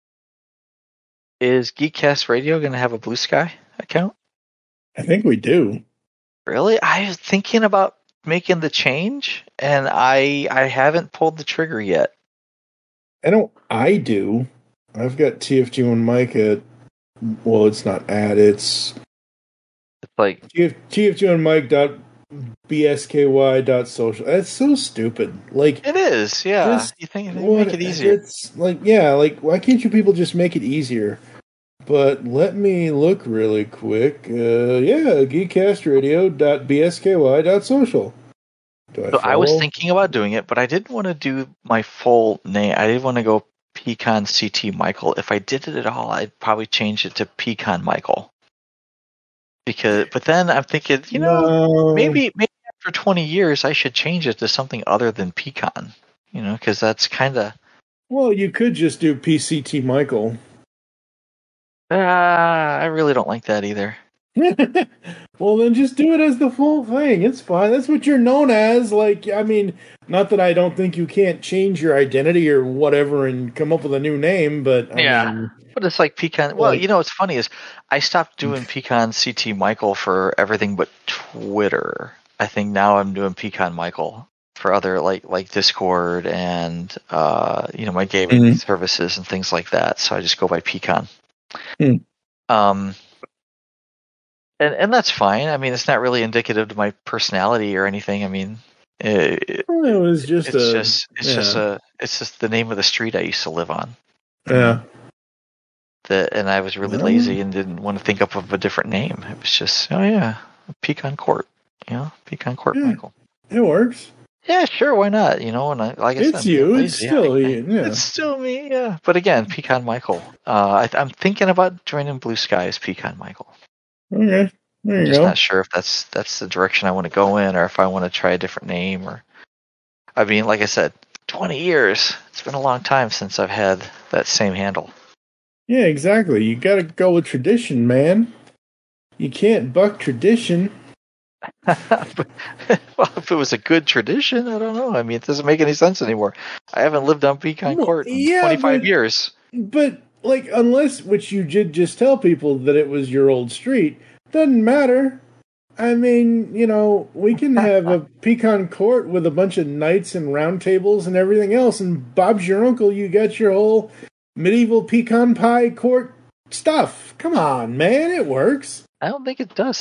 S4: is Geekcast Radio gonna have a Blue Sky account?
S3: I think we do.
S4: Really? I was thinking about making the change, and I I haven't pulled the trigger yet.
S3: I don't. I do. I've got T F G and Mike at. Well, it's not at. It's
S4: It's like
S3: T F G and Mike dot b s k y dot social. That's so stupid. Like
S4: it is. Yeah,
S3: just
S4: you think they
S3: what-
S4: make it easier?
S3: It's like yeah. Like why can't you people just make it easier? But let me look really quick. Uh, yeah, geekcastradio dot b s k y dot social. Do I
S4: So I was
S3: follow?
S4: thinking about doing it, but I didn't want to do my full name. I didn't want to go Pecan C T Michael. If I did it at all, I'd probably change it to Pecan Michael. Because, but then I'm thinking, you know,
S3: No.
S4: maybe maybe after twenty years, I should change it to something other than Pecan. You know, because that's kind of.
S3: Well, you could just do P C T Michael.
S4: Ah, I really don't like that either.
S3: Well, then just do it as the full thing. It's fine. That's what you're known as. Like, I mean, not that I don't think you can't change your identity or whatever and come up with a new name, but I
S4: Yeah.
S3: mean,
S4: But it's like Pecan. Well,
S3: Like-
S4: you know what's funny is I stopped doing Pecan C T Michael for everything but Twitter. I think now I'm doing Pecan Michael for other like like Discord and uh, you know my gaming
S3: Mhm.
S4: services and things like that. So I just go by Pecan.
S3: Hmm.
S4: Um, and and that's fine. I mean, it's not really indicative of my personality or anything. I mean, it, it-
S3: well, it was just
S4: it's
S3: a
S4: just it's
S3: yeah.
S4: just a it's just the name of the street I used to live on.
S3: yeah.
S4: That, and I was really
S3: Well-
S4: lazy and didn't want to think up of a different name. It was just, oh yeah, Pecan Court, you know, Pecan Court
S3: Yeah.
S4: Michael.
S3: It works.
S4: Yeah, sure, why not? You know, and I, like I
S3: It's
S4: said,
S3: you.
S4: I'm
S3: It's
S4: lazy.
S3: still
S4: I- I-
S3: you. Yeah.
S4: It's still me, yeah. But again, Pecan Michael. Uh, I, I'm thinking about joining Blue Sky as Pecan Michael.
S3: Okay. There
S4: I'm
S3: you
S4: just
S3: go.
S4: not sure if that's that's the direction I want to go in, or if I want to try a different name. Or, I mean, like I said, twenty years. It's been a long time since I've had that same handle.
S3: Yeah, exactly. You got to go with tradition, man. You can't buck tradition.
S4: Well, if it was a good tradition, I don't know. I mean, it doesn't make any sense anymore. I haven't lived on Pecan
S3: Well,
S4: Court in
S3: yeah,
S4: twenty-five
S3: but-
S4: years.
S3: But, like, unless, which you did just tell people that it was your old street, doesn't matter. I mean, you know, we can have a Pecan Court with a bunch of knights and round tables and everything else, and Bob's your uncle, you got your whole medieval pecan pie court stuff. Come on, man, it works.
S4: I don't think it does.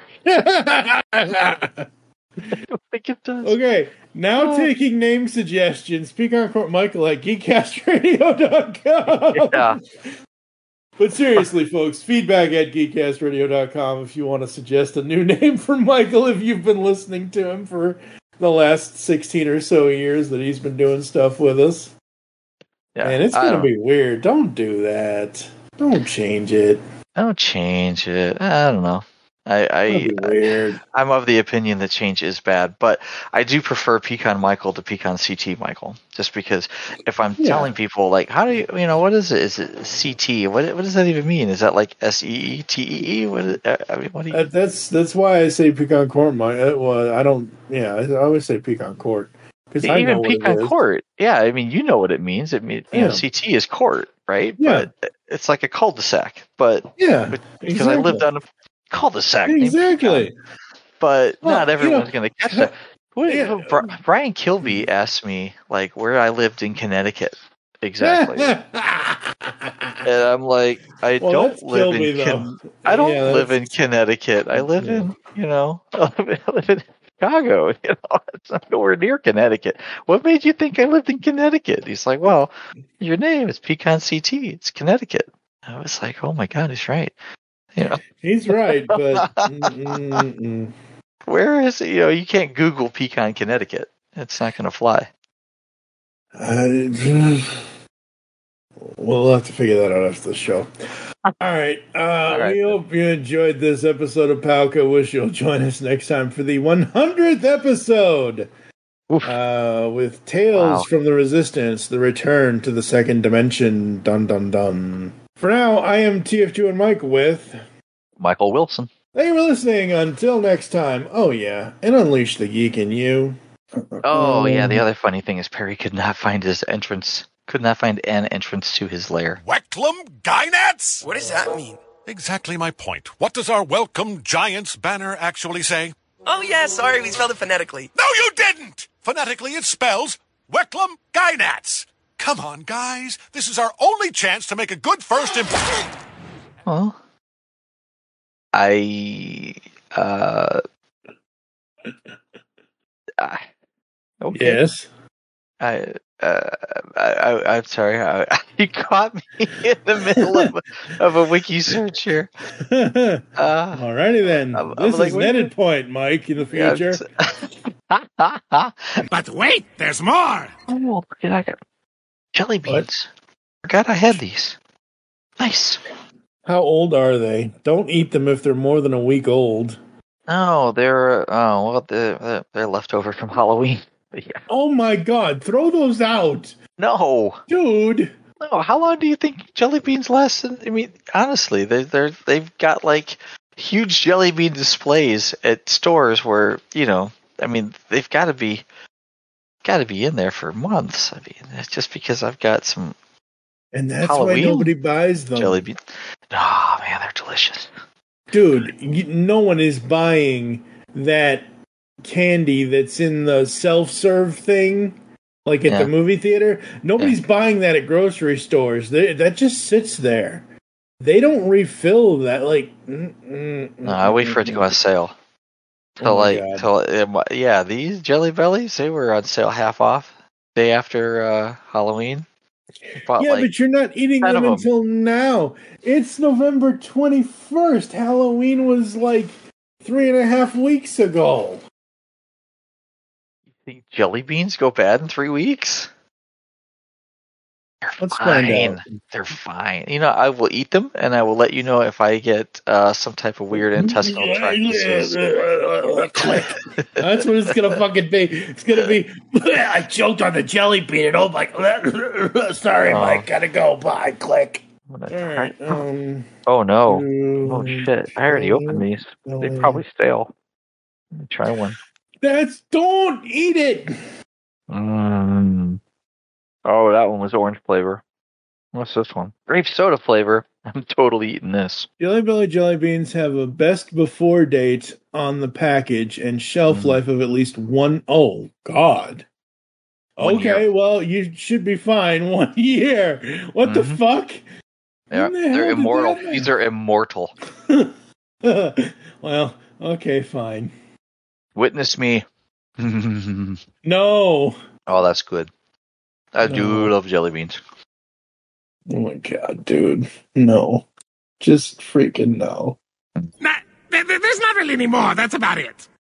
S4: I don't think it does.
S3: Okay, now
S4: Oh.
S3: taking name suggestions, Pecan Court Michael at geekcast radio dot com.
S4: Yeah.
S3: But seriously, folks, feedback at geekcast radio dot com if you want to suggest a new name for Michael if you've been listening to him for the last sixteen or so years that he's been doing stuff with us.
S4: Yeah,
S3: Man, it's
S4: I
S3: going to
S4: don't-
S3: be weird. Don't do that. Don't change it.
S4: Don't change it. I don't know. I, I,
S3: That'd be weird.
S4: I'm of the opinion that change is bad, but I do prefer Pecan Michael to Pecan C T Michael, just because if I'm
S3: Yeah.
S4: telling people like, how do you, you know, what is it? Is it C T? What what does that even mean? Is that like S E E T E E? What is, I mean, what do you?
S3: Uh, that's that's why I say Pecan Court. My, uh, well, I don't. Yeah, I always say Pecan Court because I know
S4: Even
S3: what it
S4: Pecan
S3: is.
S4: Court, yeah. I mean, you know what it means. It means you know
S3: Yeah.
S4: C T is court, right?
S3: Yeah.
S4: But it's like a cul-de-sac, but
S3: Yeah,
S4: because
S3: exactly.
S4: I lived on a cul-de-sac. named
S3: Exactly.
S4: Pecan. But
S3: Well,
S4: not
S3: you
S4: everyone's
S3: know,
S4: going to catch that. What,
S3: yeah.
S4: Bri- Brian Kilby asked me like where I lived in Connecticut exactly, and I'm like, I
S3: Well,
S4: don't
S3: that's
S4: live
S3: Kilby,
S4: in Con-
S3: though.
S4: I don't
S3: Yeah,
S4: live
S3: that's-
S4: in Connecticut. I live in you know I live in, I live in Chicago. You know, it's not nowhere near Connecticut. What made you think I lived in Connecticut? He's like, well, your name is Pecan C T. It's Connecticut. I was like, oh my god, he's right. You know,
S3: He's right, but mm, mm, mm.
S4: where is it? You know, you can't Google Pecan, Connecticut. It's not going to fly.
S3: Uh, we'll have to figure that out after the show. All right. Uh,
S4: right.
S3: We hope you enjoyed this episode of Palca. Wish you'll join us next time for the one hundredth episode uh, with Tales
S4: Wow.
S3: from the Resistance, the return to the second dimension. Dun dun dun. For now, I am T F two and Mike with
S4: Michael Wilson.
S3: Thank you for listening. Until next time. Oh, yeah. And unleash the geek in you.
S4: Oh yeah, the other funny thing is Perry could not find his entrance. Could not find an entrance to his lair.
S8: Wecklum Gynats?
S14: What does that mean?
S8: Exactly my point. What does our Welcome Giants banner actually say?
S14: Oh, yeah, sorry, we spelled it phonetically.
S8: No, you didn't! Phonetically, it spells Wecklum Gynats. Come on, guys. This is our only chance to make a good first impression.
S4: Well, I uh, I- okay.
S3: Yes.
S4: I uh, I, I I'm sorry. I, you caught me in the middle of of a wiki search here. Uh,
S3: Alrighty then.
S4: I'm- I'm
S3: this
S4: like,
S3: is
S4: wait a
S3: Netted Point, Mike, in the
S4: yeah,
S3: future.
S4: it's-
S7: But wait, there's more.
S4: Oh, look at I got jelly beans. Forgot I had these. Nice.
S3: How old are they? Don't eat them if they're more than a week old.
S4: No, they're oh well, they're they're, they're left over from Halloween. But yeah.
S3: Oh my god, throw those out.
S4: No,
S3: dude.
S4: No, how long do you think jelly beans last? I mean, honestly, they they're they've got like huge jelly bean displays at stores where you know. I mean, they've got to be got to be in there for months. I mean, it's just because I've got some
S3: And that's
S4: Halloween
S3: why nobody buys them.
S4: jelly beans. Oh man, they're delicious.
S3: Dude, you, no one is buying that candy that's in the self-serve thing, like at
S4: Yeah.
S3: the movie theater. Nobody's buying that at grocery stores. They, that just sits there. They don't refill that. Like, mm, mm,
S4: No, I wait for it to go on sale. Till
S3: Oh my
S4: like,
S3: God.
S4: till it wa- yeah, these Jelly Bellies they were on sale half off day after uh, Halloween. Bought,
S3: yeah,
S4: like,
S3: but you're not eating
S4: ten
S3: them
S4: of 'em.
S3: until now. It's November twenty-first. Halloween was like three and a half weeks ago.
S4: The jelly beans go bad in three weeks? They're
S3: Let's find
S4: fine.
S3: out.
S4: They're fine. You know, I will eat them, and I will let you know if I get uh, some type of weird intestinal tract disease.
S3: Click. That's what it's gonna fucking be. It's gonna be. I choked on the jelly bean, and oh my! Sorry,
S4: Oh.
S3: Mike. Gotta go. Bye. Click. All right. Um.
S4: Oh no! Oh shit! I already opened these. They probably stale. Let me try one.
S3: That's. Don't eat it.
S4: Mm. Oh, that one was orange flavor. What's this one? Grape soda flavor. I'm totally eating this.
S3: Jelly Belly jelly beans have a best before date on the package and shelf
S4: Mm.
S3: life of at least one. Oh God.
S4: One
S3: Okay,
S4: year.
S3: well you should be fine. One year. What the
S4: Mhm.
S3: fuck?
S4: Yeah,
S3: When the
S4: they're
S3: hell did
S4: immortal.
S3: that
S4: These are immortal.
S3: Well, okay, fine.
S4: Witness me. Oh,
S3: No.
S4: that's good. I
S3: No.
S4: do love jelly beans.
S3: Oh my God, dude. No. Just freaking no.
S7: Nah, there, there- there's not really any more. That's about it.